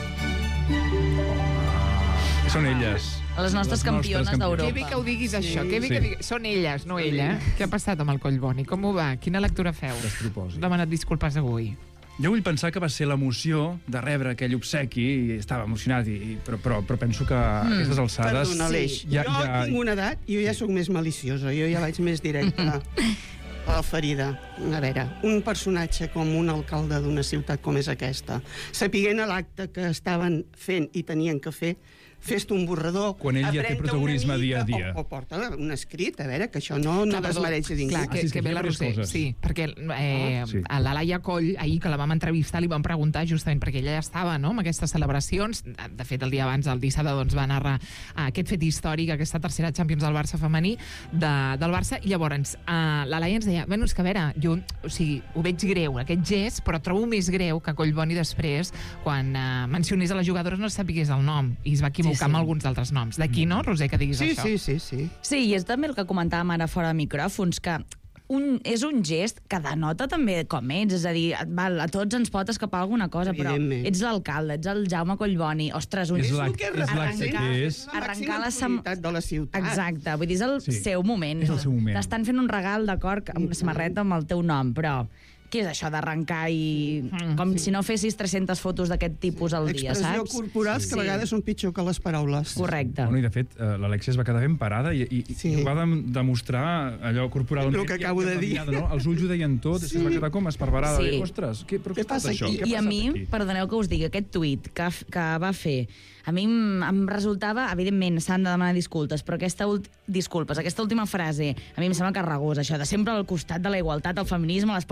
S8: Són elles.
S10: Les nostres campiones d'Europa.
S2: Que bé que ho diguis, això. Que bé que diguis. Són elles, no ella. Què ha passat amb el Collboni? Com ho va? Quina lectura feu? Demanat disculpes avui.
S8: Jo vull pensar que va ser l'emoció de rebre aquell obsequi i estava emocionat, però penso que a aquestes alçades...
S9: Perdona, Aleix, jo tinc una edat i jo ja sóc més maliciosa, jo ja vaig més directa a la ferida. A veure, un personatge com un alcalde d'una ciutat com és aquesta, sapiguent l'acte que estaven fent i tenien que fer, fes-te un borrador...
S8: Quan ell ja té protagonisme dia a dia.
S9: O porta un escrit, a veure, que això no desmereix a ningú.
S2: Clar, que ve la Roser, sí, perquè a la Laia Coll, ahir que la vam entrevistar, li vam preguntar justament perquè ella ja estava, no?, amb aquestes celebracions. De fet, el dia abans, el dissabte, doncs, va narrar aquest fet històric, aquesta tercera Champions del Barça femení, del Barça, i llavors la Laia ens deia, bueno, és que a veure, jo, o sigui, ho veig greu, aquest gest, però trobo més greu que Collboni després, quan mencionés a les jugadores, no sapigués el nom, i es va equivocar amb alguns d'altres noms. D'aquí, no, Roser, que diguis això?
S9: Sí.
S10: Sí, i és també el que comentàvem ara fora de micròfons, que és un gest que denota també com ets, és a dir, a tots ens pot escapar alguna cosa, però ets l'alcalde, ets el Jaume Collboni, ostres,
S9: arrencar la ciutat de la ciutat.
S10: Exacte, vull dir, és el seu moment.
S8: És el seu moment.
S10: T'estan fent un regal d'acord amb una samarreta amb el teu nom, però què és això d'arrencar i... com si no fessis 300 fotos d'aquest tipus al dia, saps?
S9: Expressió corporals que a vegades són pitjor que les paraules.
S10: Correcte.
S8: Bueno, i de fet, l'Alexia es va quedar ben parada i va demostrar allò corporalment.
S9: El que acabo de dir.
S8: No? Els ulls ho deien tot, es va quedar com esparverada. Ostres, però què passa això?
S10: I a mi, perdoneu que us digui, aquest tuit que va fer, a mi em resultava, evidentment, s'han de demanar disculpes, però aquesta última frase, a mi em sembla carregós, això de sempre al costat de la igualtat, el feminisme, l'esport femení,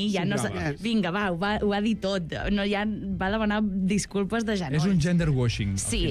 S10: mi, ja no... Vinga, va, ho va dir tot. No, ja va demanar disculpes de genolls.
S8: És un gender washing.
S10: Sí,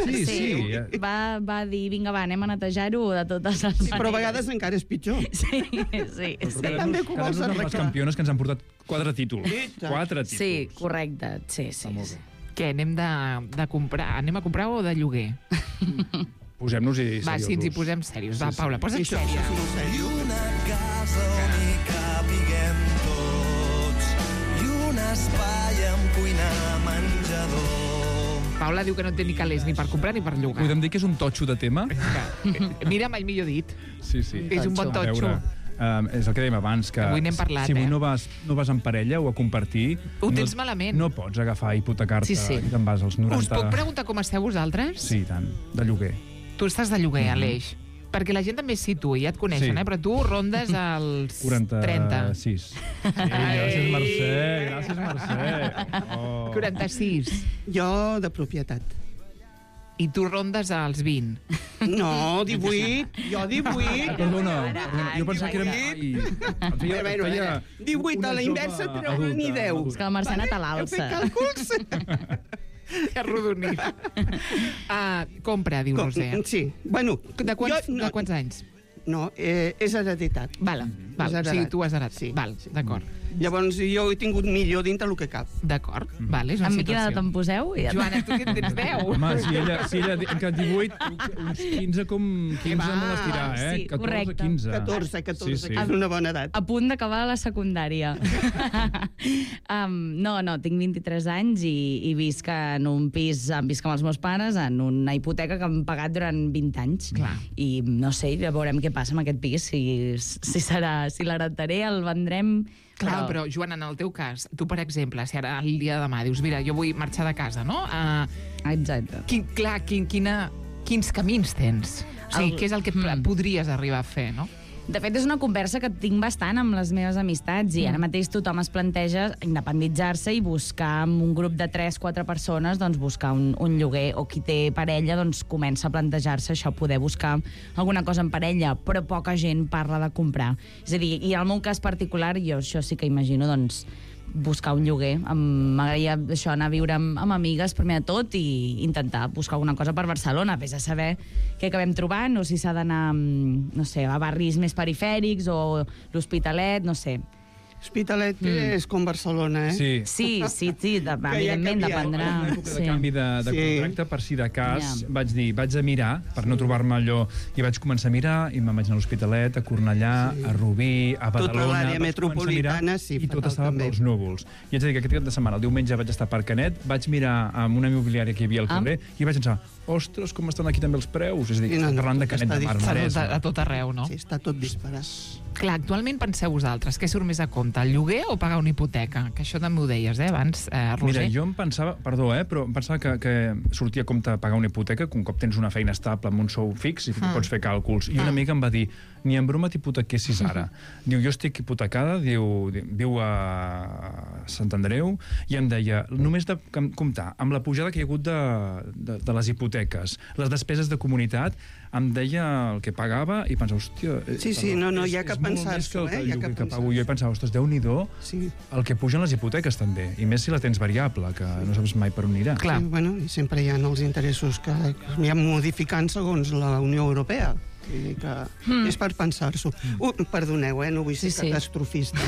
S10: va dir, vinga, va, anem a netejar-ho de totes les maneres.
S9: Però a vegades encara és pitjor.
S10: Sí.
S9: També que ho vols
S8: arreglar. Les campiones que ens han portat 4 títols. 4 títols.
S10: Sí, correcte. Sí.
S2: Què, anem de comprar? Anem a comprar o de lloguer?
S8: Posem-nos-hi seriosos.
S2: Va, sí, ens hi posem serios. Va, Paula, posa't sèria.
S11: I una casa on hi capiguem tots, i un espai amb cuina, menjador.
S2: Paula diu que no té ni calés ni per comprar ni per llogar.
S8: Podem dir que és un totxo de tema?
S2: Mira, mai millor dit.
S8: Sí.
S2: És un bon totxo.
S8: És el que dèiem abans, que
S2: avui n'hem parlat,
S8: si avui no vas en parella o a compartir...
S2: Ho tens malament.
S8: No pots agafar i hipotecar-te i te'n vas als 90...
S2: Us puc preguntar com esteu vosaltres?
S8: Sí, tant. De lloguer.
S2: Tu estàs de lloguer, Aleix. Perquè la gent també es situa, ja et coneixen, però tu rondes als 30.
S8: 46. Sí, gràcies, Mercè.
S2: 46.
S9: Jo, de propietat.
S2: I tu rondes als 20.
S9: No, 18. Jo 18.
S8: Perdona, jo pensava que
S9: era... 18 a la inversa, però ni 10.
S10: És que la Mercè ha anat a l'alça.
S9: Heu fet càlculs?
S2: Arrodonit. Compra, diu Roser.
S9: Sí. Bueno,
S2: de quants anys?
S9: No, és hereditat.
S2: Val. Sí, tu has heredat. Sí. Val, d'acord.
S9: Llavors jo he tingut millor dintre el que cap.
S2: D'acord, val, és una
S10: situació. Amb quina edat em poseu?
S2: Joana, tu que en tens 10?
S8: Home, si ella que 18, uns 15 com 15 no les dirà, eh?
S10: Sí,
S8: 14, 15.
S9: 14, que és una bona edat.
S10: A punt d'acabar la secundària. No, tinc 23 anys i visc en un pis, visc amb els meus pares, en una hipoteca que hem pagat durant 20 anys.
S2: Clar.
S10: I no sé, ja veurem què passa amb aquest pis, si l'heretaré, el vendrem...
S2: Clar, però, Joana, en el teu cas, tu, per exemple, si ara el dia de demà dius, mira, jo vull marxar de casa, no?
S10: Exacte.
S2: Quins camins tens? O sigui, què és el que podries arribar a fer, no?
S10: De fet, és una conversa que tinc bastant amb les meves amistats i ara mateix tothom es planteja independitzar-se i buscar amb un grup de 3-4 persones, doncs buscar un lloguer, o qui té parella doncs comença a plantejar-se això, poder buscar alguna cosa en parella, però poca gent parla de comprar. És a dir, i en el meu cas particular, jo això sí que imagino, doncs, buscar un lloguer. M'agradaria això, anar a viure amb amigues, primer de tot, i intentar buscar alguna cosa per Barcelona, vés a saber què acabem trobant, o si s'ha d'anar, no sé, a barris més perifèrics, o l'Hospitalet, no sé.
S9: Hospitalet és com Barcelona, eh?
S10: Sí, evidentment, dependrà.
S8: Una època de canvi de contracte, per si de cas, vaig dir, vaig a mirar, per no trobar-me allò, i vaig començar a mirar, i me'n vaig anar a l'Hospitalet, a Cornellà, a Rubí, a Badalona...
S9: Tota l'àrea metropolitana, sí,
S8: i tot estava pels núvols. I haig de dir que aquest cap de setmana, el diumenge, vaig estar per Canet, vaig mirar amb una immobiliària que hi havia al carrer, i vaig pensar, ostres, com estan aquí també els preus? És a dir, parlant de Canet de Mar, Maresme.
S2: A tot arreu, no?
S9: Sí, està tot disparat.
S2: Clar, actualment penseu vosaltres, què surt més a compte, el lloguer o pagar una hipoteca? Que això també ho deies, abans, Roser.
S8: Mira, jo em pensava, però em pensava que sortia a compte pagar una hipoteca, que un cop tens una feina estable amb un sou fix i pots fer càlculs. I una amiga em va dir, ni en broma t'hipotequessis ara. Diu, jo estic hipotecada, viu a Sant Andreu, i em deia, només de comptar amb la pujada que hi ha hagut de les hipoteques, les despeses de comunitat, em deia el que pagava i pensava, hòstia...
S9: Sí, no, hi ha que pensar-s'ho,
S8: eh? Hi ha que pago jo. I pensava, ostres, Déu-n'hi-do el que pugen les hipoteques, també. I més si la tens variable, que no saps mai per on anirà.
S9: Clar. Sí, bueno, i sempre hi ha els interessos que hi ha modificant segons la Unió Europea. Que és per pensar-s'ho. Perdoneu, no vull ser catastrofista.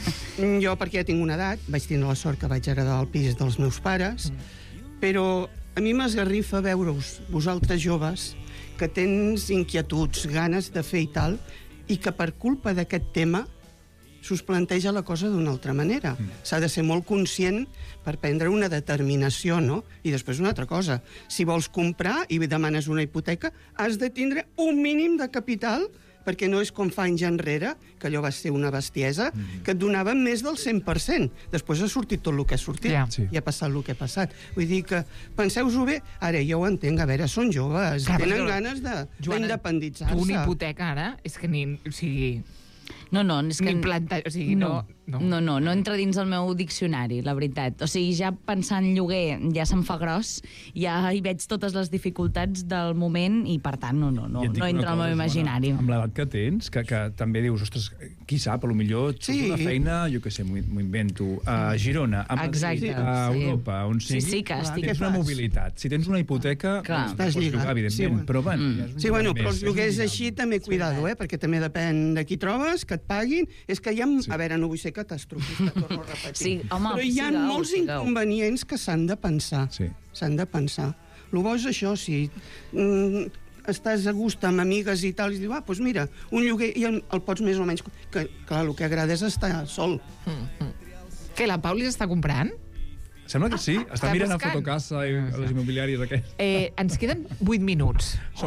S9: Jo, perquè ja tinc una edat, vaig tenir la sort que vaig heredar el pis dels meus pares, però a mi m'esgarrifa veure-us, vosaltres joves, que tens inquietuds, ganes de fer i tal, i que per culpa d'aquest tema s'us planteja la cosa d'una altra manera. S'ha de ser molt conscient per prendre una determinació, no? I després una altra cosa. Si vols comprar i demanes una hipoteca, has de tindre un mínim de capital, perquè no és com fa anys enrere, que allò va ser una bestiesa, que et donaven més del 100%. Després ha sortit tot el que ha sortit, i ha passat el que ha passat. Vull dir que, penseu-vos bé, ara jo ho entenc, a veure, són joves, tenen ganes d'independitzar-se.
S2: Tu una hipoteca ara, és que ni... O sigui...
S10: No, és que...
S2: Ni planta... O sigui, no
S10: entra dins el meu diccionari, la veritat. O sigui, ja pensar en lloguer ja se'm fa gros, ja hi veig totes les dificultats del moment i, per tant, no entra al meu imaginari.
S8: Amb l'edat que tens, que també dius, ostres, qui sap, potser ets una feina, jo què sé, m'ho invento, a Girona, a Madrid, a Europa, on sigui.
S10: Sí, que estic...
S8: Tens una mobilitat. Si tens una hipoteca,
S9: estàs lligat,
S8: evidentment. Però, bueno,
S9: però els lloguers així també cuidado, perquè també depèn de qui trobes, que et paguin. És que hi ha... A veure, no vull ser catastrofista, torno a repetir. Però hi ha molts inconvenients que s'han de pensar. S'han de pensar. El bo és això, si estàs a gust amb amigues i tal, i dius, doncs mira, un lloguer, i el pots més o menys... Clar, el que agrada és estar sol.
S2: Què, la Pauli està comprant?
S8: Sembla que sí. Està mirant a Fotocasa i a les immobiliàries aquestes.
S2: Ens queden 8 minuts.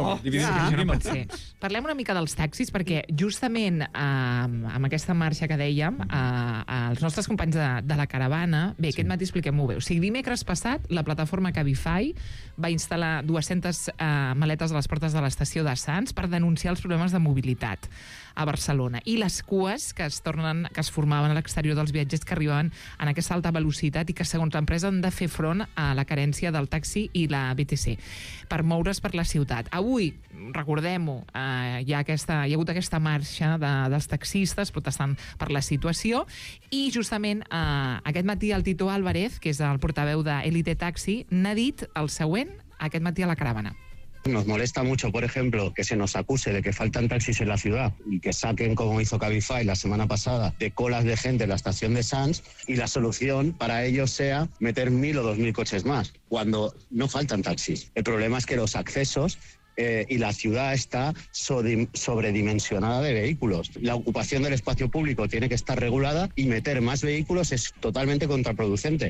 S8: Parlem
S2: una mica dels taxis, perquè justament amb aquesta marxa que dèiem, els nostres companys de la caravana, aquest matí expliquem-ho bé. O sigui, dimecres passat, la plataforma Cabify va instal·lar 200 maletes a les portes de l'estació de Sants per denunciar els problemes de mobilitat a Barcelona. I les cues que es formaven a l'exterior dels viatgers que arribaven en aquesta alta velocitat i que, segons l'empresa, han de fer front a la carència del taxi i la BTC per moure's per la ciutat. Avui, recordem-ho, hi ha hagut aquesta marxa dels taxistes protestant per la situació i justament aquest matí el Tito Álvarez, que és el portaveu d'Elite Taxi, n'ha dit el següent aquest matí a la caravana.
S12: Nos molesta mucho, por ejemplo, que se nos acuse de que faltan taxis en la ciudad y que saquen, como hizo Cabify la semana pasada, de colas de gente en la estación de Sants, y la solución para ellos sea meter 1.000 o 2.000 coches más, cuando no faltan taxis. El problema es que los accesos y la ciudad está sobredimensionada de vehículos. La ocupación del espacio público tiene que estar regulada y meter más vehículos es totalmente contraproducente.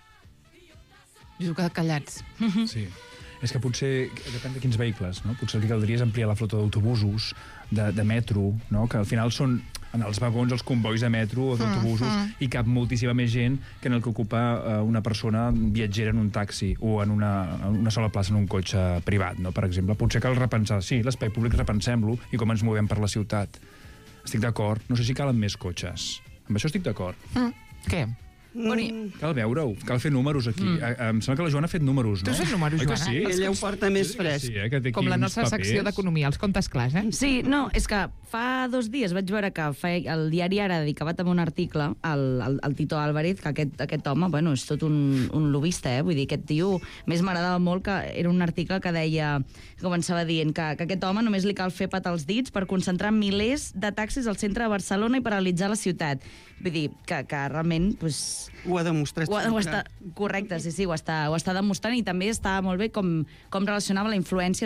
S2: Jo he callats.
S8: Sí. És que potser, depèn de quins vehicles, no? Potser el que caldria és ampliar la flota d'autobusos, de metro, no? Que al final són en els vagons, els convois de metro o d'autobusos, i cap moltíssima més gent que en el que ocupa una persona viatgera en un taxi o en una sola plaça en un cotxe privat, no? Per exemple, potser cal repensar, l'espai públic repensem-lo i com ens movem per la ciutat. Estic d'acord, no sé si calen més cotxes. Amb això estic d'acord.
S2: Què?
S8: Cal veure-ho, cal fer números aquí. Em sembla que la Joana ha fet números, no?
S2: Tu has fet números, Joana?
S9: Sí, ella ho porta més fresc.
S2: Com la nostra secció d'economia, els comptes clars,
S10: Sí, no, és que fa 2 dies vaig veure que el diari Ara dedicava també un article al Tito Álvarez, que aquest home, bueno, és tot un lobista, vull dir, aquest tio, més m'agradava molt que era un article que deia, que començava dient que aquest home només li cal fer patar els dits per concentrar milers de taxis al centre de Barcelona i paralitzar la ciutat. Vull dir, que realment...
S9: Ho ha demostrat.
S10: Correcte, sí, ho està demostrant, i també està molt bé com relacionava la influència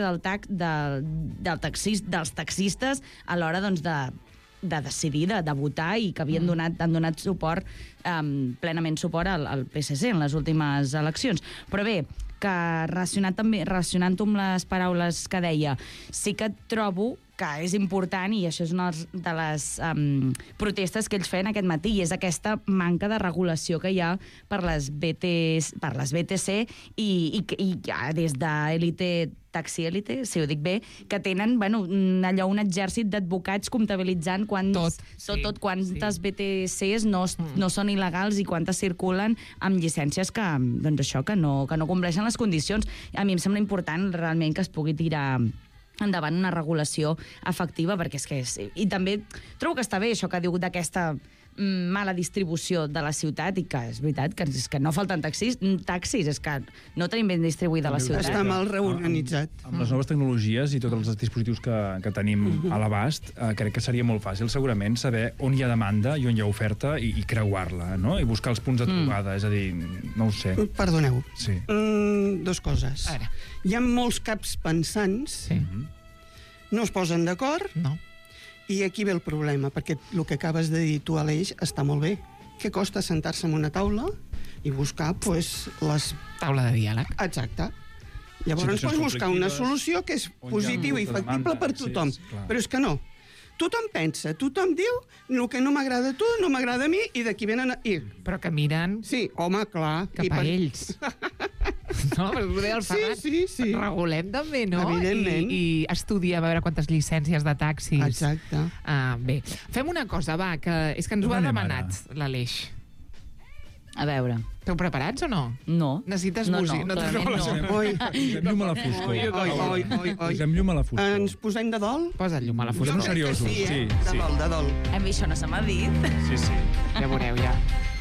S10: dels taxistes a l'hora de decidir, de votar, i que han donat suport, plenament suport al PSC en les últimes eleccions. Però bé, que relacionant-ho amb les paraules que deia, sí que trobo que és important, i això és una de les protestes que ells feien aquest matí, i és aquesta manca de regulació que hi ha per les BTC i des d'Elite Taxi Elite, si ho dic bé, que tenen allò un exèrcit d'advocats comptabilitzant quantes BTCs no són il·legals i quantes circulen amb llicències que no compleixen les condicions. A mi em sembla important realment que es pugui tirar endavant una regulació efectiva, perquè és que i també trobo que està bé això que diu d'aquesta mala distribució de la ciutat, i que és veritat que no falten taxis, és que no tenim ben distribuïda la ciutat.
S9: Està mal reorganitzat.
S8: Amb les noves tecnologies i tots els dispositius que tenim a l'abast, crec que seria molt fàcil segurament saber on hi ha demanda i on hi ha oferta i creuar-la, no? I buscar els punts de trobada, és a dir, no ho sé.
S9: Perdoneu.
S8: Sí.
S9: 2 coses. Hi ha molts caps pensants, no es posen d'acord, i aquí ve el problema, perquè el que acabes de dir tu, Aleix, està molt bé. Què costa sentar-se en una taula i buscar, les...
S2: Taula de diàleg.
S9: Exacte. Llavors pots buscar una solució que és positiva i factible per tothom. Però és que no. Tothom pensa, tothom diu el que no m'agrada a tu, no m'agrada a mi, i d'aquí venen...
S2: Però que miren...
S9: Sí, home, clar.
S2: Cap a ells. No, però ho deia el Ferran.
S9: Sí.
S2: Regulem també, no?
S9: Evidentment.
S2: I estudia a veure quantes llicències de taxis.
S9: Exacte.
S2: Bé, fem una cosa, va, que és que ens ho ha demanat l'Aleix.
S10: A veure.
S2: Esteu preparats o no?
S10: No.
S2: Necessites música.
S10: No, clarament no.
S8: Posem llum a la foscor. Posem llum a la foscor.
S9: Ens posem de dol?
S2: Posa llum a la
S8: Posem
S2: foscor.
S8: seriosos, sí.
S9: De dol.
S10: A mi això no se m'ha dit.
S8: Sí.
S2: Ja veureu, ja.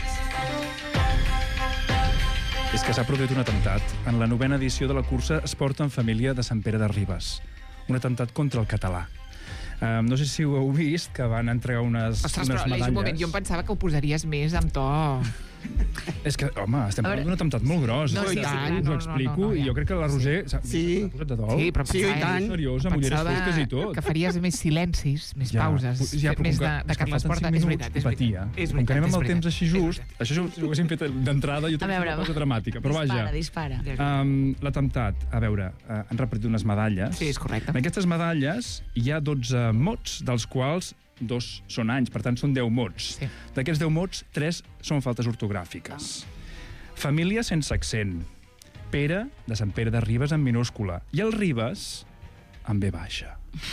S8: És que s'ha produït un atemptat. En la 9a edició de la cursa Esport en Família de Sant Pere de Ribes. Un atemptat contra el català. No sé si ho heu vist, que van entregar unes
S2: Ostres, però Aleix, un moment, jo em pensava que ho posaries més amb to...
S8: És que, home, estem parlant d'un atemptat molt gros.
S2: No,
S8: us ho explico, i jo crec que la Roser s'ha posat de dol.
S2: Sí, però
S9: i tant.
S8: Seriosa, amb ulleres fosques i tot.
S2: Que faries més silencis, més pauses, més de Carles Porta. És veritat, és veritat.
S8: Com que anem amb el temps així just, això si ho haguéssim fet d'entrada, jo tenia una cosa dramàtica. Però vaja,
S10: dispara.
S8: l'atemptat, a veure, han repartit unes medalles.
S2: Sí, és correcte.
S8: En aquestes medalles hi ha 12 mots, dels quals 2 són anys, per tant són 10 mots.
S2: Sí.
S8: D'aquests 10 mots, 3 són faltes ortogràfiques. Família sense accent. Pere, de Sant Pere de Ribes, en minúscula. I el Ribes, en B baixa.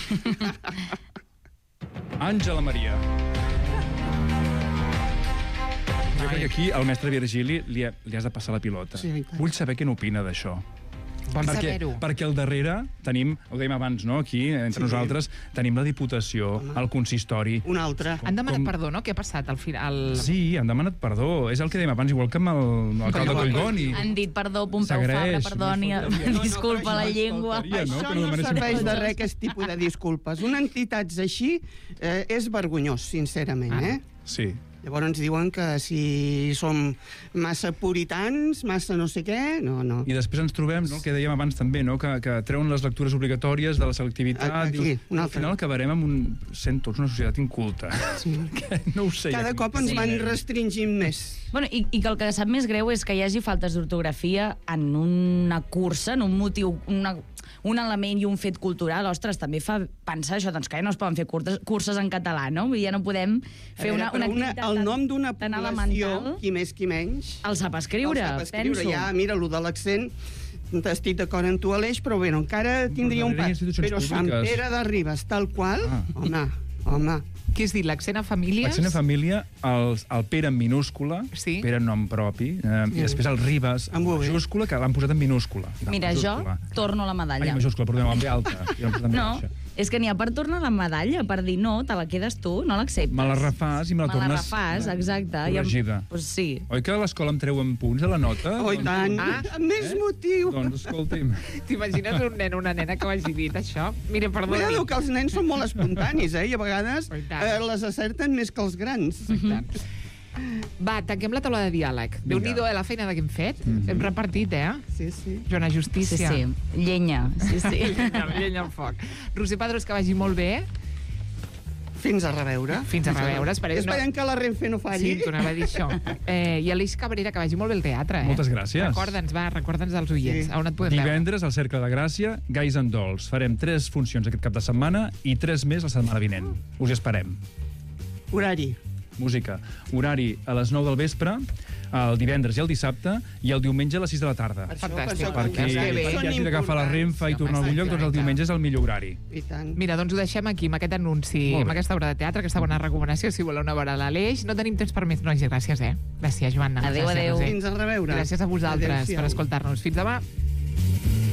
S8: Àngela Maria. Jo crec que aquí al mestre Virgili li has de passar la pilota.
S9: Sí,
S8: vull saber què n'opina d'això. Perquè al darrere tenim, ho dèiem abans, no? Aquí, entre nosaltres, tenim la Diputació, el Consistori...
S9: Un altre.
S2: Han demanat perdó, no? Què ha passat al final?
S8: Sí, han demanat perdó. És el que dèiem abans, igual que amb l'alcalde Collboni.
S10: Han dit perdó, Pompeu Fabra, perdoni, disculpa la llengua.
S9: Això no serveix de res, aquest tipus de disculpes. Una entitat així és vergonyós, sincerament, eh?
S8: Sí.
S9: Llavors ens diuen que si som massa puritans, massa no sé què... No.
S8: I després ens trobem, no, el que dèiem abans també, no, que treuen les lectures obligatòries de la selectivitat.
S9: Aquí,
S8: al final acabarem sent tots una societat inculta.
S9: Sí.
S8: No ho sé.
S9: Cada cop ens van restringint més.
S10: Bueno, i que el que sap més greu és que hi hagi faltes d'ortografia en una cursa, en un motiu, un element i un fet cultural. Ostres, també fa pensar això, doncs que ja no es poden fer curses en català, no? Ja no podem fer una activitat
S9: el nom d'una població, qui més qui menys...
S10: El sap escriure, penso.
S9: Ja, mira, allò de l'accent, estic d'acord amb tu, Aleix, però bé, encara tindria un pas. Però Sant Pere de Ribes, tal qual, home...
S2: Què has dit, l'accent a famílies?
S8: L'accent a família, el Pere en minúscula, Pere en nom propi, i després el Ribes en majúscula, que l'han posat en minúscula.
S10: Mira, jo torno la medalla.
S8: Ai, majúscula, perdó, amb B alta.
S10: No, és que n'hi ha per tornar la medalla, per dir no, te la quedes tu, no l'acceptes.
S8: Me la refàs i me la tornes...
S10: Me la refàs, exacte.
S8: Corregida.
S10: Pues sí.
S8: Oi que a l'escola em treuen punts a la nota?
S9: Oh, i tant. Més motiu.
S8: Doncs escolti'm.
S2: T'imagines un nen o una nena que vagi dit això? Mira, perdoni.
S9: Cuidado, que els nens són molt espontanis, i a vegades les acerten més que els grans.
S2: Va, tanquem la taula de diàleg. Déu-n'hi-do, la feina que hem fet. Hem repartit,
S9: Sí.
S2: Joana Justícia.
S10: Sí. Llenya. Sí.
S2: Llenya al foc. Roser Padrós, que vagi molt bé.
S9: Fins a reveure. Esperem que la Renfe no falli.
S2: Sí, tornava a dir això. I Aleix Cabrera, que vagi molt bé al teatre.
S8: Moltes gràcies.
S2: Recorda'ns als oients. On et podem veure?
S8: Divendres, al Cercle de Gràcia, Gais and Dolls. Farem 3 funcions aquest cap de setmana i 3 més la setmana vinent. Us hi esperem.
S9: Horari.
S8: Música. Horari a les 9 del vespre, el divendres i el dissabte, i el diumenge a les 6 de la tarda.
S2: Fantàstic.
S8: Perquè qui hagi d'agafar la Renfe i tornar a algun lloc, doncs el diumenge és el millor horari.
S9: I tant.
S2: Mira, doncs ho deixem aquí, amb aquest anunci, amb aquesta obra de teatre, aquesta bona recomanació, si voleu anar a veure l'Aleix. No tenim temps per més, nois, gràcies, Gràcies, Joana.
S10: Adéu.
S9: Fins a reveure.
S2: Gràcies a vosaltres per escoltar-nos. Fins demà.